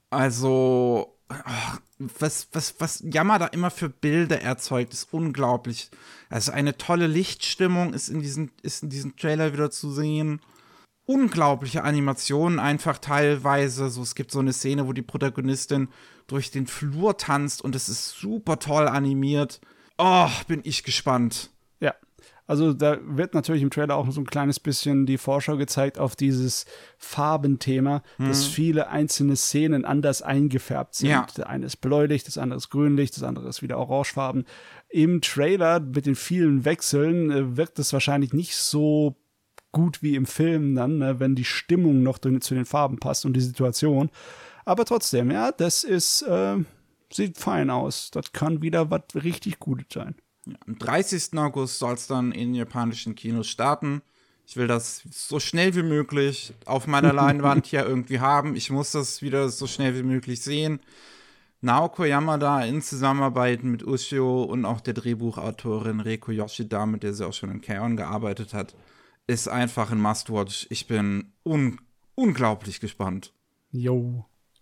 S1: Also, ach, was, was, was Yamada immer für Bilder erzeugt, ist unglaublich. Also eine tolle Lichtstimmung ist in diesem, ist in diesem Trailer wieder zu sehen. Unglaubliche Animationen einfach teilweise. So, es gibt so eine Szene, wo die Protagonistin durch den Flur tanzt und es ist super toll animiert. Oh, bin ich gespannt.
S2: Ja, also da wird natürlich im Trailer auch so ein kleines bisschen die Vorschau gezeigt auf dieses Farbenthema, hm. dass viele einzelne Szenen anders eingefärbt sind.
S1: Ja.
S2: Der eine ist bläulich, das andere ist grünlich, das andere ist wieder orangefarben. Im Trailer mit den vielen Wechseln äh, wirkt es wahrscheinlich nicht so gut wie im Film dann, ne, wenn die Stimmung noch zu den Farben passt und die Situation. Aber trotzdem, ja, das ist, äh, sieht fein aus. Das kann wieder was richtig Gutes sein.
S1: Ja, am dreißigsten August soll es dann in japanischen Kinos starten. Ich will das so schnell wie möglich auf meiner Leinwand hier irgendwie haben. Ich muss das wieder so schnell wie möglich sehen. Naoko Yamada in Zusammenarbeit mit Ushio und auch der Drehbuchautorin Reiko Yoshida, mit der sie auch schon in K-On! Gearbeitet hat, ist einfach ein Must-Watch. Ich bin un- unglaublich gespannt.
S2: Jo.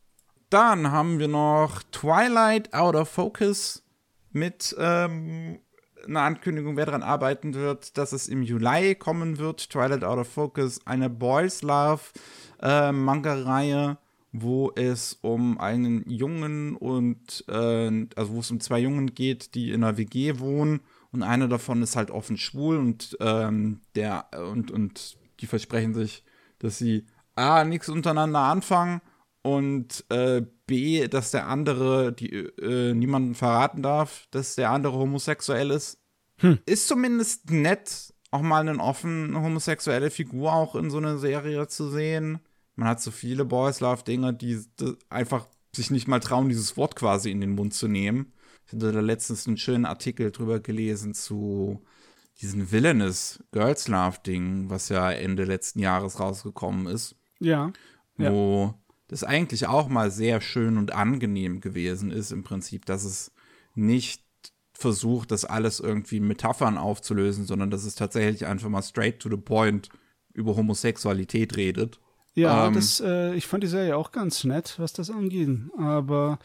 S1: Dann haben wir noch Twilight Out of Focus mit ähm, einer Ankündigung, wer daran arbeiten wird, dass es im Juli kommen wird. Twilight Out of Focus, eine Boys Love äh, Manga-Reihe, wo es um einen Jungen und, äh, also wo es um zwei Jungen geht, die in einer W G wohnen und einer davon ist halt offen schwul und, ähm, der, und, und die versprechen sich, dass sie A, nichts untereinander anfangen und äh, B, dass der andere die, äh, niemandem verraten darf, dass der andere homosexuell ist. Hm. Ist zumindest nett, auch mal eine offen homosexuelle Figur auch in so einer Serie zu sehen. Man hat so viele Boys-Love-Dinge, die, die einfach sich nicht mal trauen, dieses Wort quasi in den Mund zu nehmen. Ich hatte da letztens einen schönen Artikel drüber gelesen zu diesen Villainous Girls-Love-Ding, was ja Ende letzten Jahres rausgekommen ist.
S2: Ja. ja.
S1: Wo das eigentlich auch mal sehr schön und angenehm gewesen ist, im Prinzip, dass es nicht versucht, das alles irgendwie in Metaphern aufzulösen, sondern dass es tatsächlich einfach mal straight to the point über Homosexualität redet.
S2: Ja,
S1: ähm,
S2: das, äh, ich fand die Serie auch ganz nett, was das angeht. Aber,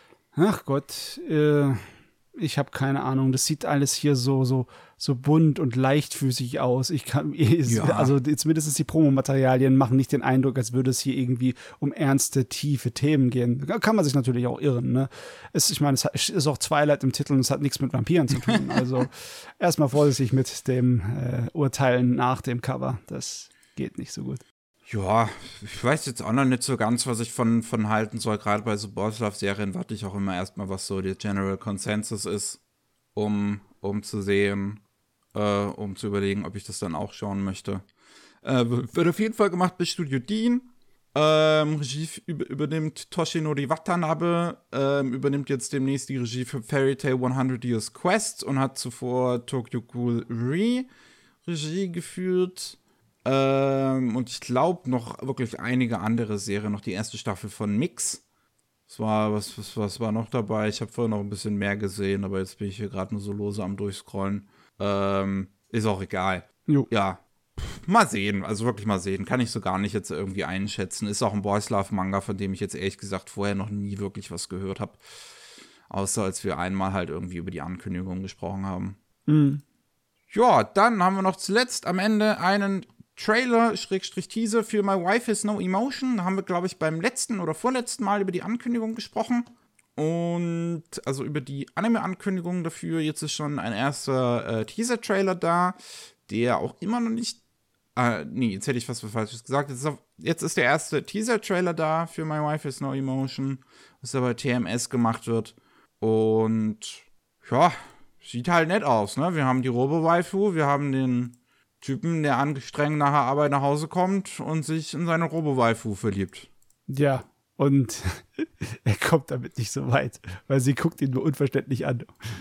S2: ach Gott, äh, ich habe keine Ahnung. Das sieht alles hier so, so, so bunt und leichtfüßig aus. Ich kann, ja. Also zumindest die Promomaterialien machen nicht den Eindruck, als würde es hier irgendwie um ernste, tiefe Themen gehen. Da kann man sich natürlich auch irren. Ne? Es, ich meine, es ist auch Twilight im Titel und es hat nichts mit Vampiren zu tun. Also erstmal vorsichtig mit dem äh, Urteilen nach dem Cover. Das geht nicht so gut.
S1: Ja, ich weiß jetzt auch noch nicht so ganz, was ich von, von halten soll. Gerade bei so Boys-Love-Serien warte ich auch immer erstmal, was so der General Consensus ist, um, um zu sehen, äh, um zu überlegen, ob ich das dann auch schauen möchte. Äh, wird auf jeden Fall gemacht bei Studio Dean. Ähm, Regie über, übernimmt Toshinori Watanabe, ähm, übernimmt jetzt demnächst die Regie für Fairy Tail hundert Years Quest und hat zuvor Tokyo Ghoul Re Regie geführt. Ähm, und ich glaube noch wirklich einige andere Serien, noch die erste Staffel von Mix. Was war, was, was, was war noch dabei? Ich habe vorher noch ein bisschen mehr gesehen, aber jetzt bin ich hier gerade nur so lose am Durchscrollen. Ähm, ist auch egal.
S2: Jo.
S1: Ja, Pff, mal sehen, also wirklich mal sehen. Kann ich so gar nicht jetzt irgendwie einschätzen. Ist auch ein Boys Love Manga, von dem ich jetzt ehrlich gesagt vorher noch nie wirklich was gehört habe. Außer als wir einmal halt irgendwie über die Ankündigung gesprochen haben.
S2: Mhm.
S1: Ja, dann haben wir noch zuletzt am Ende einen Trailer, Schrägstrich Teaser für My Wife Has No Emotion. Da haben wir, glaube ich, beim letzten oder vorletzten Mal über die Ankündigung gesprochen. Und also über die Anime-Ankündigung dafür. Jetzt ist schon ein erster äh, Teaser-Trailer da, der auch immer noch nicht. Äh, nee, jetzt hätte ich was Falsches gesagt. Jetzt ist, auf, jetzt ist der erste Teaser-Trailer da für My Wife Has No Emotion, was da bei T M S gemacht wird. Und ja, sieht halt nett aus, ne? Wir haben die Robo-Waifu, wir haben den Typen, der angestrengt nach der Arbeit nach Hause kommt und sich in seine Robo-Waifu verliebt.
S2: Ja, und er kommt damit nicht so weit, weil sie guckt ihn nur unverständlich an.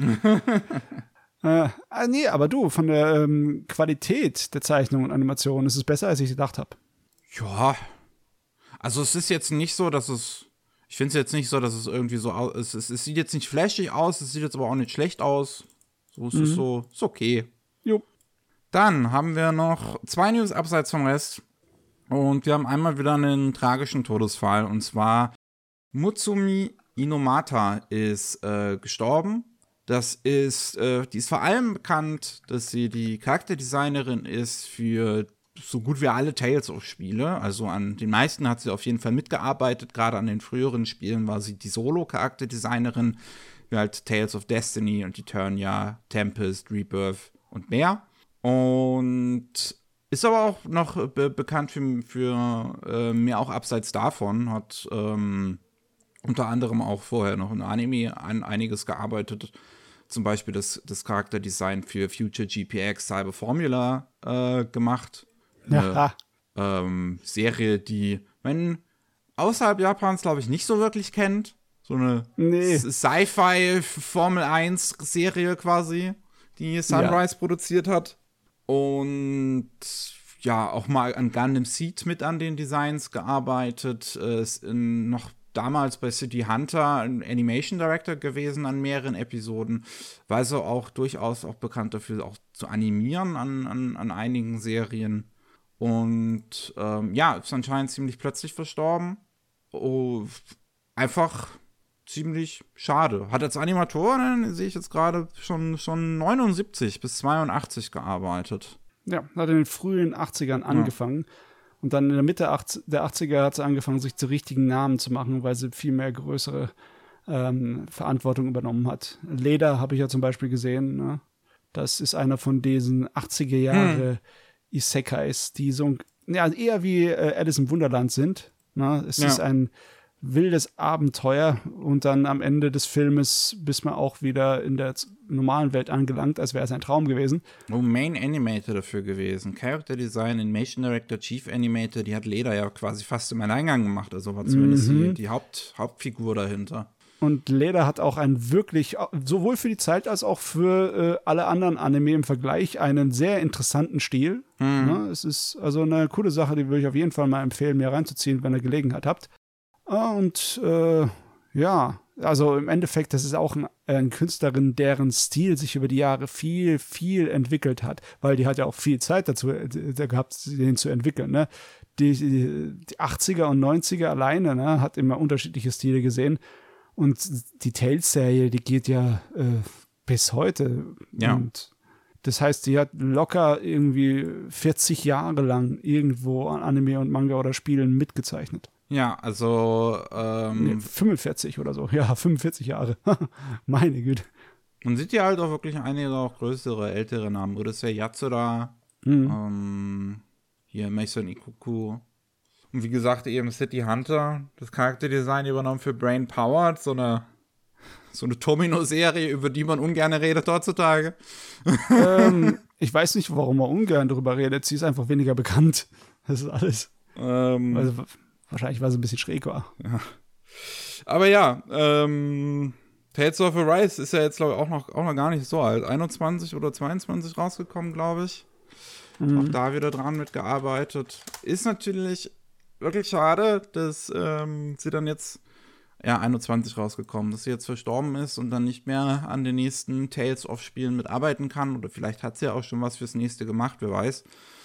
S2: äh, ah, nee, aber du, von der ähm, Qualität der Zeichnung und Animation ist es besser, als ich gedacht habe.
S1: Ja, also es ist jetzt nicht so, dass es, ich finde es jetzt nicht so, dass es irgendwie so aus, es, es, es sieht jetzt nicht flashig aus, es sieht jetzt aber auch nicht schlecht aus. So ist mhm. es so, ist okay.
S2: Jo.
S1: Dann haben wir noch zwei News abseits vom Rest. Und wir haben einmal wieder einen tragischen Todesfall. Und zwar Mutsumi Inomata ist äh, gestorben. Das ist, äh, die ist vor allem bekannt, dass sie die Charakterdesignerin ist für so gut wie alle Tales-of-Spiele. Also an den meisten hat sie auf jeden Fall mitgearbeitet. Gerade an den früheren Spielen war sie die Solo-Charakterdesignerin. Wie halt Tales of Destiny und Eternia, Tempest, Rebirth und mehr. Und ist aber auch noch be- bekannt für, für äh, mehr auch abseits davon. Hat ähm, unter anderem auch vorher noch in Anime an einiges gearbeitet. Zum Beispiel das, das Charakterdesign für Future G P X Cyber Formula äh, gemacht. Eine ähm, Serie, die man außerhalb Japans, glaube ich, nicht so wirklich kennt. So eine
S2: nee.
S1: Sci-Fi Formel eins Serie quasi, die Sunrise ja. produziert hat. Und ja, auch mal an Gundam Seed mit an den Designs gearbeitet. Äh, ist in noch damals bei City Hunter ein Animation Director gewesen an mehreren Episoden, war so auch durchaus auch bekannt dafür, auch zu animieren an, an, an einigen Serien. Und ähm, ja, ist anscheinend ziemlich plötzlich verstorben. Oh, einfach ziemlich schade. Hat als Animatorin, sehe ich jetzt gerade, schon, schon neunundsiebzig bis zweiundachtzig gearbeitet.
S2: Ja, hat in den frühen achtzigern angefangen. Ja. Und dann in der Mitte der achtziger hat sie angefangen, sich zu richtigen Namen zu machen, weil sie viel mehr größere ähm, Verantwortung übernommen hat. Leda habe ich ja zum Beispiel gesehen. Ne? Das ist einer von diesen achtziger Jahre hm. Isekais, die so ja, eher wie äh, Alice im Wunderland sind. Ne? Es ja. ist ein wildes Abenteuer und dann am Ende des Filmes bist man auch wieder in der normalen Welt angelangt, als wäre es ein Traum gewesen.
S1: Oh, Main Animator dafür gewesen. Character Design, Animation Director, Chief Animator, die hat Leda ja quasi fast im Alleingang gemacht, also war zumindest mhm. die, die Haupt, Hauptfigur dahinter.
S2: Und Leda hat auch einen wirklich, sowohl für die Zeit als auch für äh, alle anderen Anime im Vergleich, einen sehr interessanten Stil. Mhm. Ne? Es ist also eine coole Sache, die würde ich auf jeden Fall mal empfehlen, mir reinzuziehen, wenn ihr Gelegenheit habt. Und äh, ja, also im Endeffekt, das ist auch ein, eine Künstlerin, deren Stil sich über die Jahre viel, viel entwickelt hat, weil die hat ja auch viel Zeit dazu äh, gehabt, den zu entwickeln. Ne? Die, die, die achtziger und neunziger alleine, ne, hat immer unterschiedliche Stile gesehen. Und die Tales-Serie, die geht ja äh, bis heute.
S1: Ja.
S2: Und das heißt, die hat locker irgendwie vierzig Jahre lang irgendwo an Anime und Manga oder Spielen mitgezeichnet.
S1: Ja, also ähm,
S2: nee, fünfundvierzig oder so. Ja, fünfundvierzig Jahre. Meine Güte.
S1: Man sieht ja halt auch wirklich einige auch größere, ältere Namen. Oder ist ja Yatsuda, mhm. ähm, hier Mason Ikuku. Und wie gesagt, eben City Hunter, das Charakterdesign übernommen für Brain Powered, so eine, so eine Tomino-Serie, über die man ungern redet heutzutage.
S2: Ähm, ich weiß nicht, warum man ungern darüber redet. Sie ist einfach weniger bekannt. Das ist alles. Ähm, also, wahrscheinlich, weil sie ein bisschen schräg war.
S1: Ja. Aber ja, ähm, Tales of Arise ist ja jetzt, glaube ich, auch noch, auch noch gar nicht so alt. einundzwanzig oder zweiundzwanzig rausgekommen, glaube ich. Mhm. Auch da wieder dran mitgearbeitet. Ist natürlich wirklich schade, dass ähm, sie dann jetzt, ja, einundzwanzig rausgekommen, dass sie jetzt verstorben ist und dann nicht mehr an den nächsten Tales of Spielen mitarbeiten kann. Oder vielleicht hat sie ja auch schon was fürs nächste gemacht, wer weiß.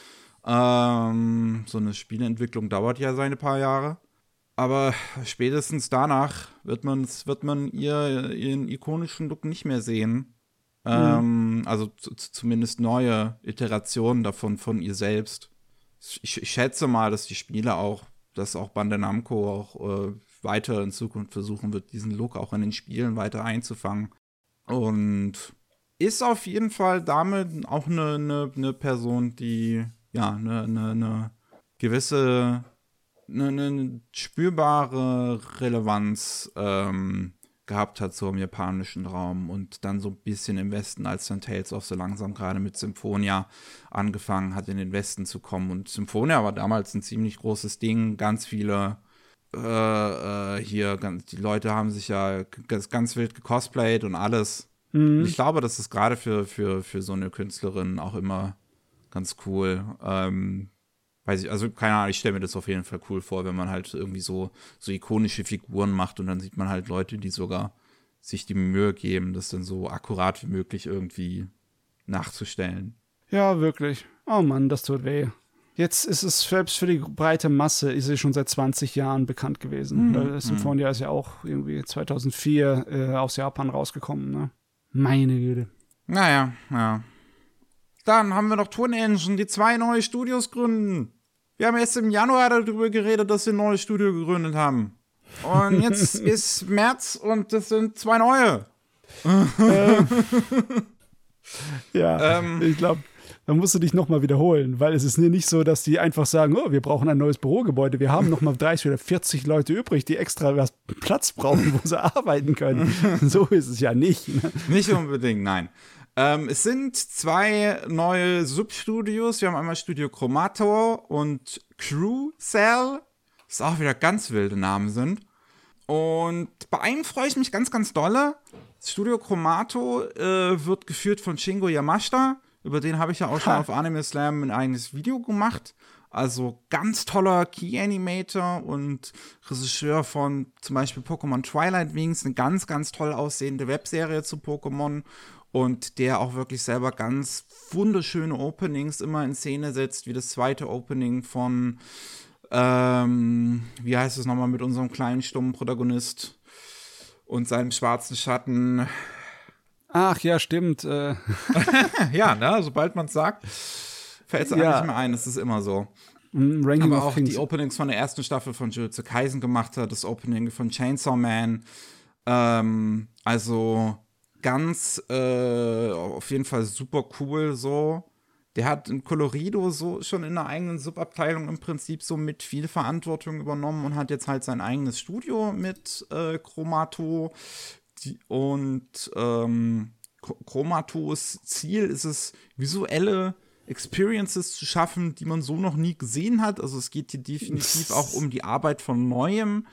S1: Ähm, so eine Spieleentwicklung dauert ja seine paar Jahre. Aber spätestens danach wird, man's, wird man ihr ihren ikonischen Look nicht mehr sehen. Mhm. Ähm, also z- zumindest neue Iterationen davon von ihr selbst. Ich, ich schätze mal, dass die Spiele auch, dass auch Bandai Namco auch äh, weiter in Zukunft versuchen wird, diesen Look auch in den Spielen weiter einzufangen. Und ist auf jeden Fall damit auch eine, eine, eine Person, die ja, eine, eine, eine gewisse, eine, eine spürbare Relevanz ähm, gehabt hat so im japanischen Raum und dann so ein bisschen im Westen, als dann Tales of so langsam gerade mit Symphonia angefangen hat, in den Westen zu kommen. Und Symphonia war damals ein ziemlich großes Ding, ganz viele äh, äh, hier, ganz, die Leute haben sich ja ganz, ganz wild gecosplayt und alles. Mhm. Und ich glaube, das ist gerade für, für, für so eine Künstlerin auch immer ganz cool. Ähm, weiß ich, also keine Ahnung, ich stelle mir das auf jeden Fall cool vor, wenn man halt irgendwie so, so ikonische Figuren macht und dann sieht man halt Leute, die sogar sich die Mühe geben, das dann so akkurat wie möglich irgendwie nachzustellen.
S2: Ja, wirklich. Oh Mann, das tut weh. Jetzt ist es selbst für die breite Masse, ist sie schon seit zwanzig Jahren bekannt gewesen. Mhm. Weil Symphonia mhm. ist ja auch irgendwie zweitausendvier äh, aus Japan rausgekommen, ne? Meine Güte.
S1: Naja, ja. Dann haben wir noch Twin Engine, die zwei neue Studios gründen. Wir haben erst im Januar darüber geredet, dass sie ein neues Studio gegründet haben. Und jetzt ist März und das sind zwei neue.
S2: Ähm, ja, ähm, ich glaube, da musst du dich nochmal wiederholen, weil es ist nicht so, dass die einfach sagen, oh, wir brauchen ein neues Bürogebäude, wir haben nochmal dreißig oder vierzig Leute übrig, die extra was Platz brauchen, wo sie arbeiten können. So ist es ja nicht. Ne?
S1: Nicht unbedingt, nein. Ähm, es sind zwei neue Substudios. Wir haben einmal Studio Chromato und Crew Cell, was auch wieder ganz wilde Namen sind. Und bei einem freue ich mich ganz, ganz dolle. Studio Chromato äh, wird geführt von Shingo Yamashita. Über den habe ich ja auch schon ha. auf Anime Slam ein eigenes Video gemacht. Also ganz toller Key-Animator und Regisseur von zum Beispiel Pokémon Twilight Wings, eine ganz, ganz toll aussehende Webserie zu Pokémon und der auch wirklich selber ganz wunderschöne Openings immer in Szene setzt, wie das zweite Opening von, ähm, wie heißt es nochmal, mit unserem kleinen, stummen Protagonist und seinem schwarzen Schatten.
S2: Ach ja, stimmt. Äh.
S1: Ja, ne, sobald man es sagt, fällt es
S2: Ja.
S1: nicht mehr ein, das ist immer so.
S2: Mm, Ranking
S1: Aber
S2: of
S1: auch
S2: Kings.
S1: die Openings von der ersten Staffel von Jujutsu Kaisen gemacht hat, das Opening von Chainsaw Man. Ähm, also ganz äh, auf jeden Fall super cool so. Der hat in Colorido so schon in einer eigenen Subabteilung im Prinzip so mit viel Verantwortung übernommen und hat jetzt halt sein eigenes Studio mit äh, Chromato. Die, und ähm, Chromatos Ziel ist es, visuelle Experiences zu schaffen, die man so noch nie gesehen hat. Also es geht hier definitiv auch um die Arbeit von Neuem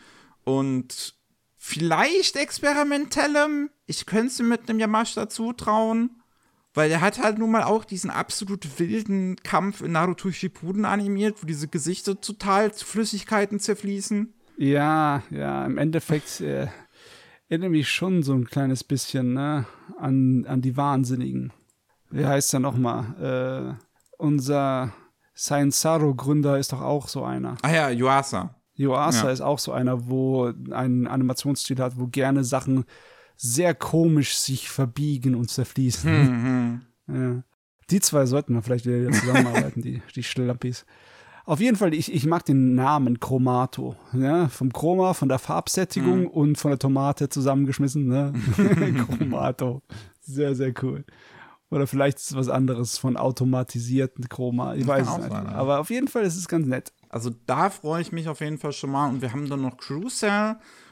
S1: und vielleicht experimentellem. Ich könnte es mit einem Yamashita zutrauen, weil der hat halt nun mal auch diesen absolut wilden Kampf in Naruto Shippuden animiert, wo diese Gesichter total zu Flüssigkeiten zerfließen.
S2: Ja, ja, im Endeffekt äh, erinnert mich schon so ein kleines bisschen, ne, an, an die Wahnsinnigen. Wie heißt er nochmal? Äh, unser Science-Saro-Gründer ist doch auch so einer.
S1: Ah ja, Yuasa.
S2: Yuasa
S1: Ja.
S2: ist auch so einer, wo einen Animationsstil hat, wo gerne Sachen sehr komisch sich verbiegen und zerfließen.
S1: Mhm.
S2: Ja. Die zwei sollten wir vielleicht wieder zusammenarbeiten, die, die Schlappis. Auf jeden Fall, ich, ich mag den Namen Chromato. Ja? Vom Chroma, von der Farbsättigung
S1: Mhm.
S2: und von der Tomate zusammengeschmissen. Ne? Chromato. Sehr, sehr cool. Oder vielleicht ist es was anderes von automatisierten Chroma. Ich
S1: Das
S2: weiß
S1: kann
S2: es
S1: auch
S2: nicht.
S1: sein, ja.
S2: Aber auf jeden Fall ist es ganz nett.
S1: Also da freue ich mich auf jeden Fall schon mal. Und wir haben dann noch Crucell.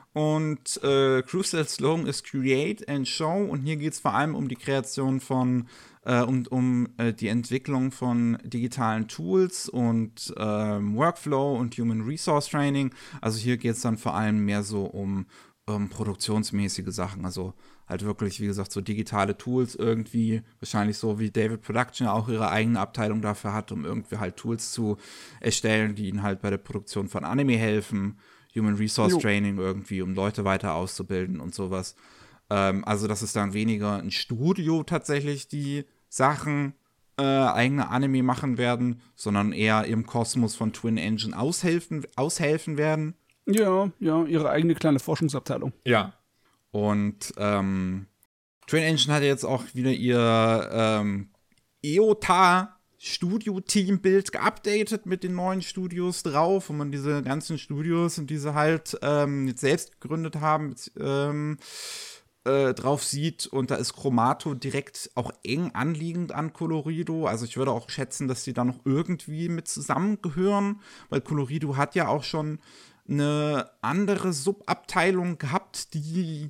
S1: Und äh, Crucells Slogan ist Create and Show. Und hier geht es vor allem um die Kreation von, äh, um, um äh, die Entwicklung von digitalen Tools und ähm, Workflow und Human Resource Training. Also hier geht es dann vor allem mehr so um, um produktionsmäßige Sachen. Also halt wirklich, wie gesagt, so digitale Tools irgendwie, wahrscheinlich so wie David Production auch ihre eigene Abteilung dafür hat, um irgendwie halt Tools zu erstellen, die ihnen halt bei der Produktion von Anime helfen, Human Resource
S2: Jo.
S1: Training irgendwie, um Leute weiter auszubilden und sowas. Ähm, also das ist dann weniger ein Studio tatsächlich, die Sachen, äh, eigene Anime machen werden, sondern eher im Kosmos von Twin Engine aushelfen, aushelfen werden.
S2: Ja, ja, ihre eigene kleine Forschungsabteilung.
S1: Ja. Und ähm, Twin Engine hat jetzt auch wieder ihr ähm, E O T A-Studio-Team-Bild geupdatet mit den neuen Studios drauf, wo man diese ganzen Studios und diese halt ähm, jetzt selbst gegründet haben, ähm, äh, drauf sieht. Und da ist Chromato direkt auch eng anliegend an Colorido. Also ich würde auch schätzen, dass die da noch irgendwie mit zusammengehören, weil Colorido hat ja auch schon eine andere Subabteilung gehabt, die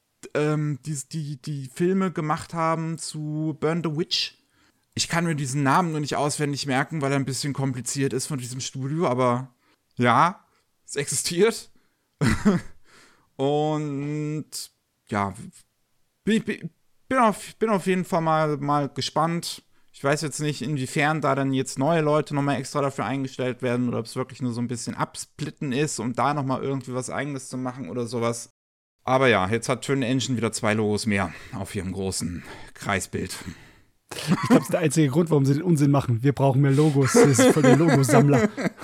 S1: ähm, die, die die Filme gemacht haben zu Burn the Witch. Ich kann mir diesen Namen nur nicht auswendig merken, weil er ein bisschen kompliziert ist von diesem Studio, aber ja, es existiert. Und ja, bin, bin, auf, bin auf jeden Fall mal, mal gespannt. Ich weiß jetzt nicht, inwiefern da dann jetzt neue Leute nochmal extra dafür eingestellt werden oder ob es wirklich nur so ein bisschen absplitten ist, um da nochmal irgendwie was Eigenes zu machen oder sowas. Aber ja, jetzt hat Twin Engine wieder zwei Logos mehr auf ihrem großen Kreisbild.
S2: Ich glaube, das ist der einzige Grund, warum sie den Unsinn machen. Wir brauchen mehr Logos. Das ist voll der Logosammler.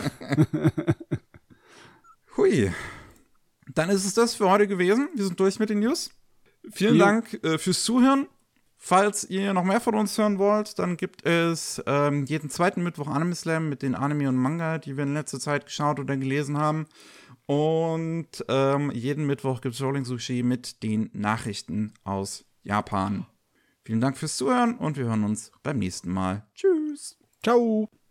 S1: Hui. Dann ist es das für heute gewesen. Wir sind durch mit den News. Vielen
S2: Jo.
S1: Dank äh, fürs Zuhören. Falls ihr noch mehr von uns hören wollt, dann gibt es ähm, jeden zweiten Mittwoch Anime Slam mit den Anime und Manga, die wir in letzter Zeit geschaut oder gelesen haben. Und ähm, jeden Mittwoch gibt es Rolling Sushi mit den Nachrichten aus Japan. Vielen Dank fürs Zuhören und wir hören uns beim nächsten Mal. Tschüss.
S2: Ciao.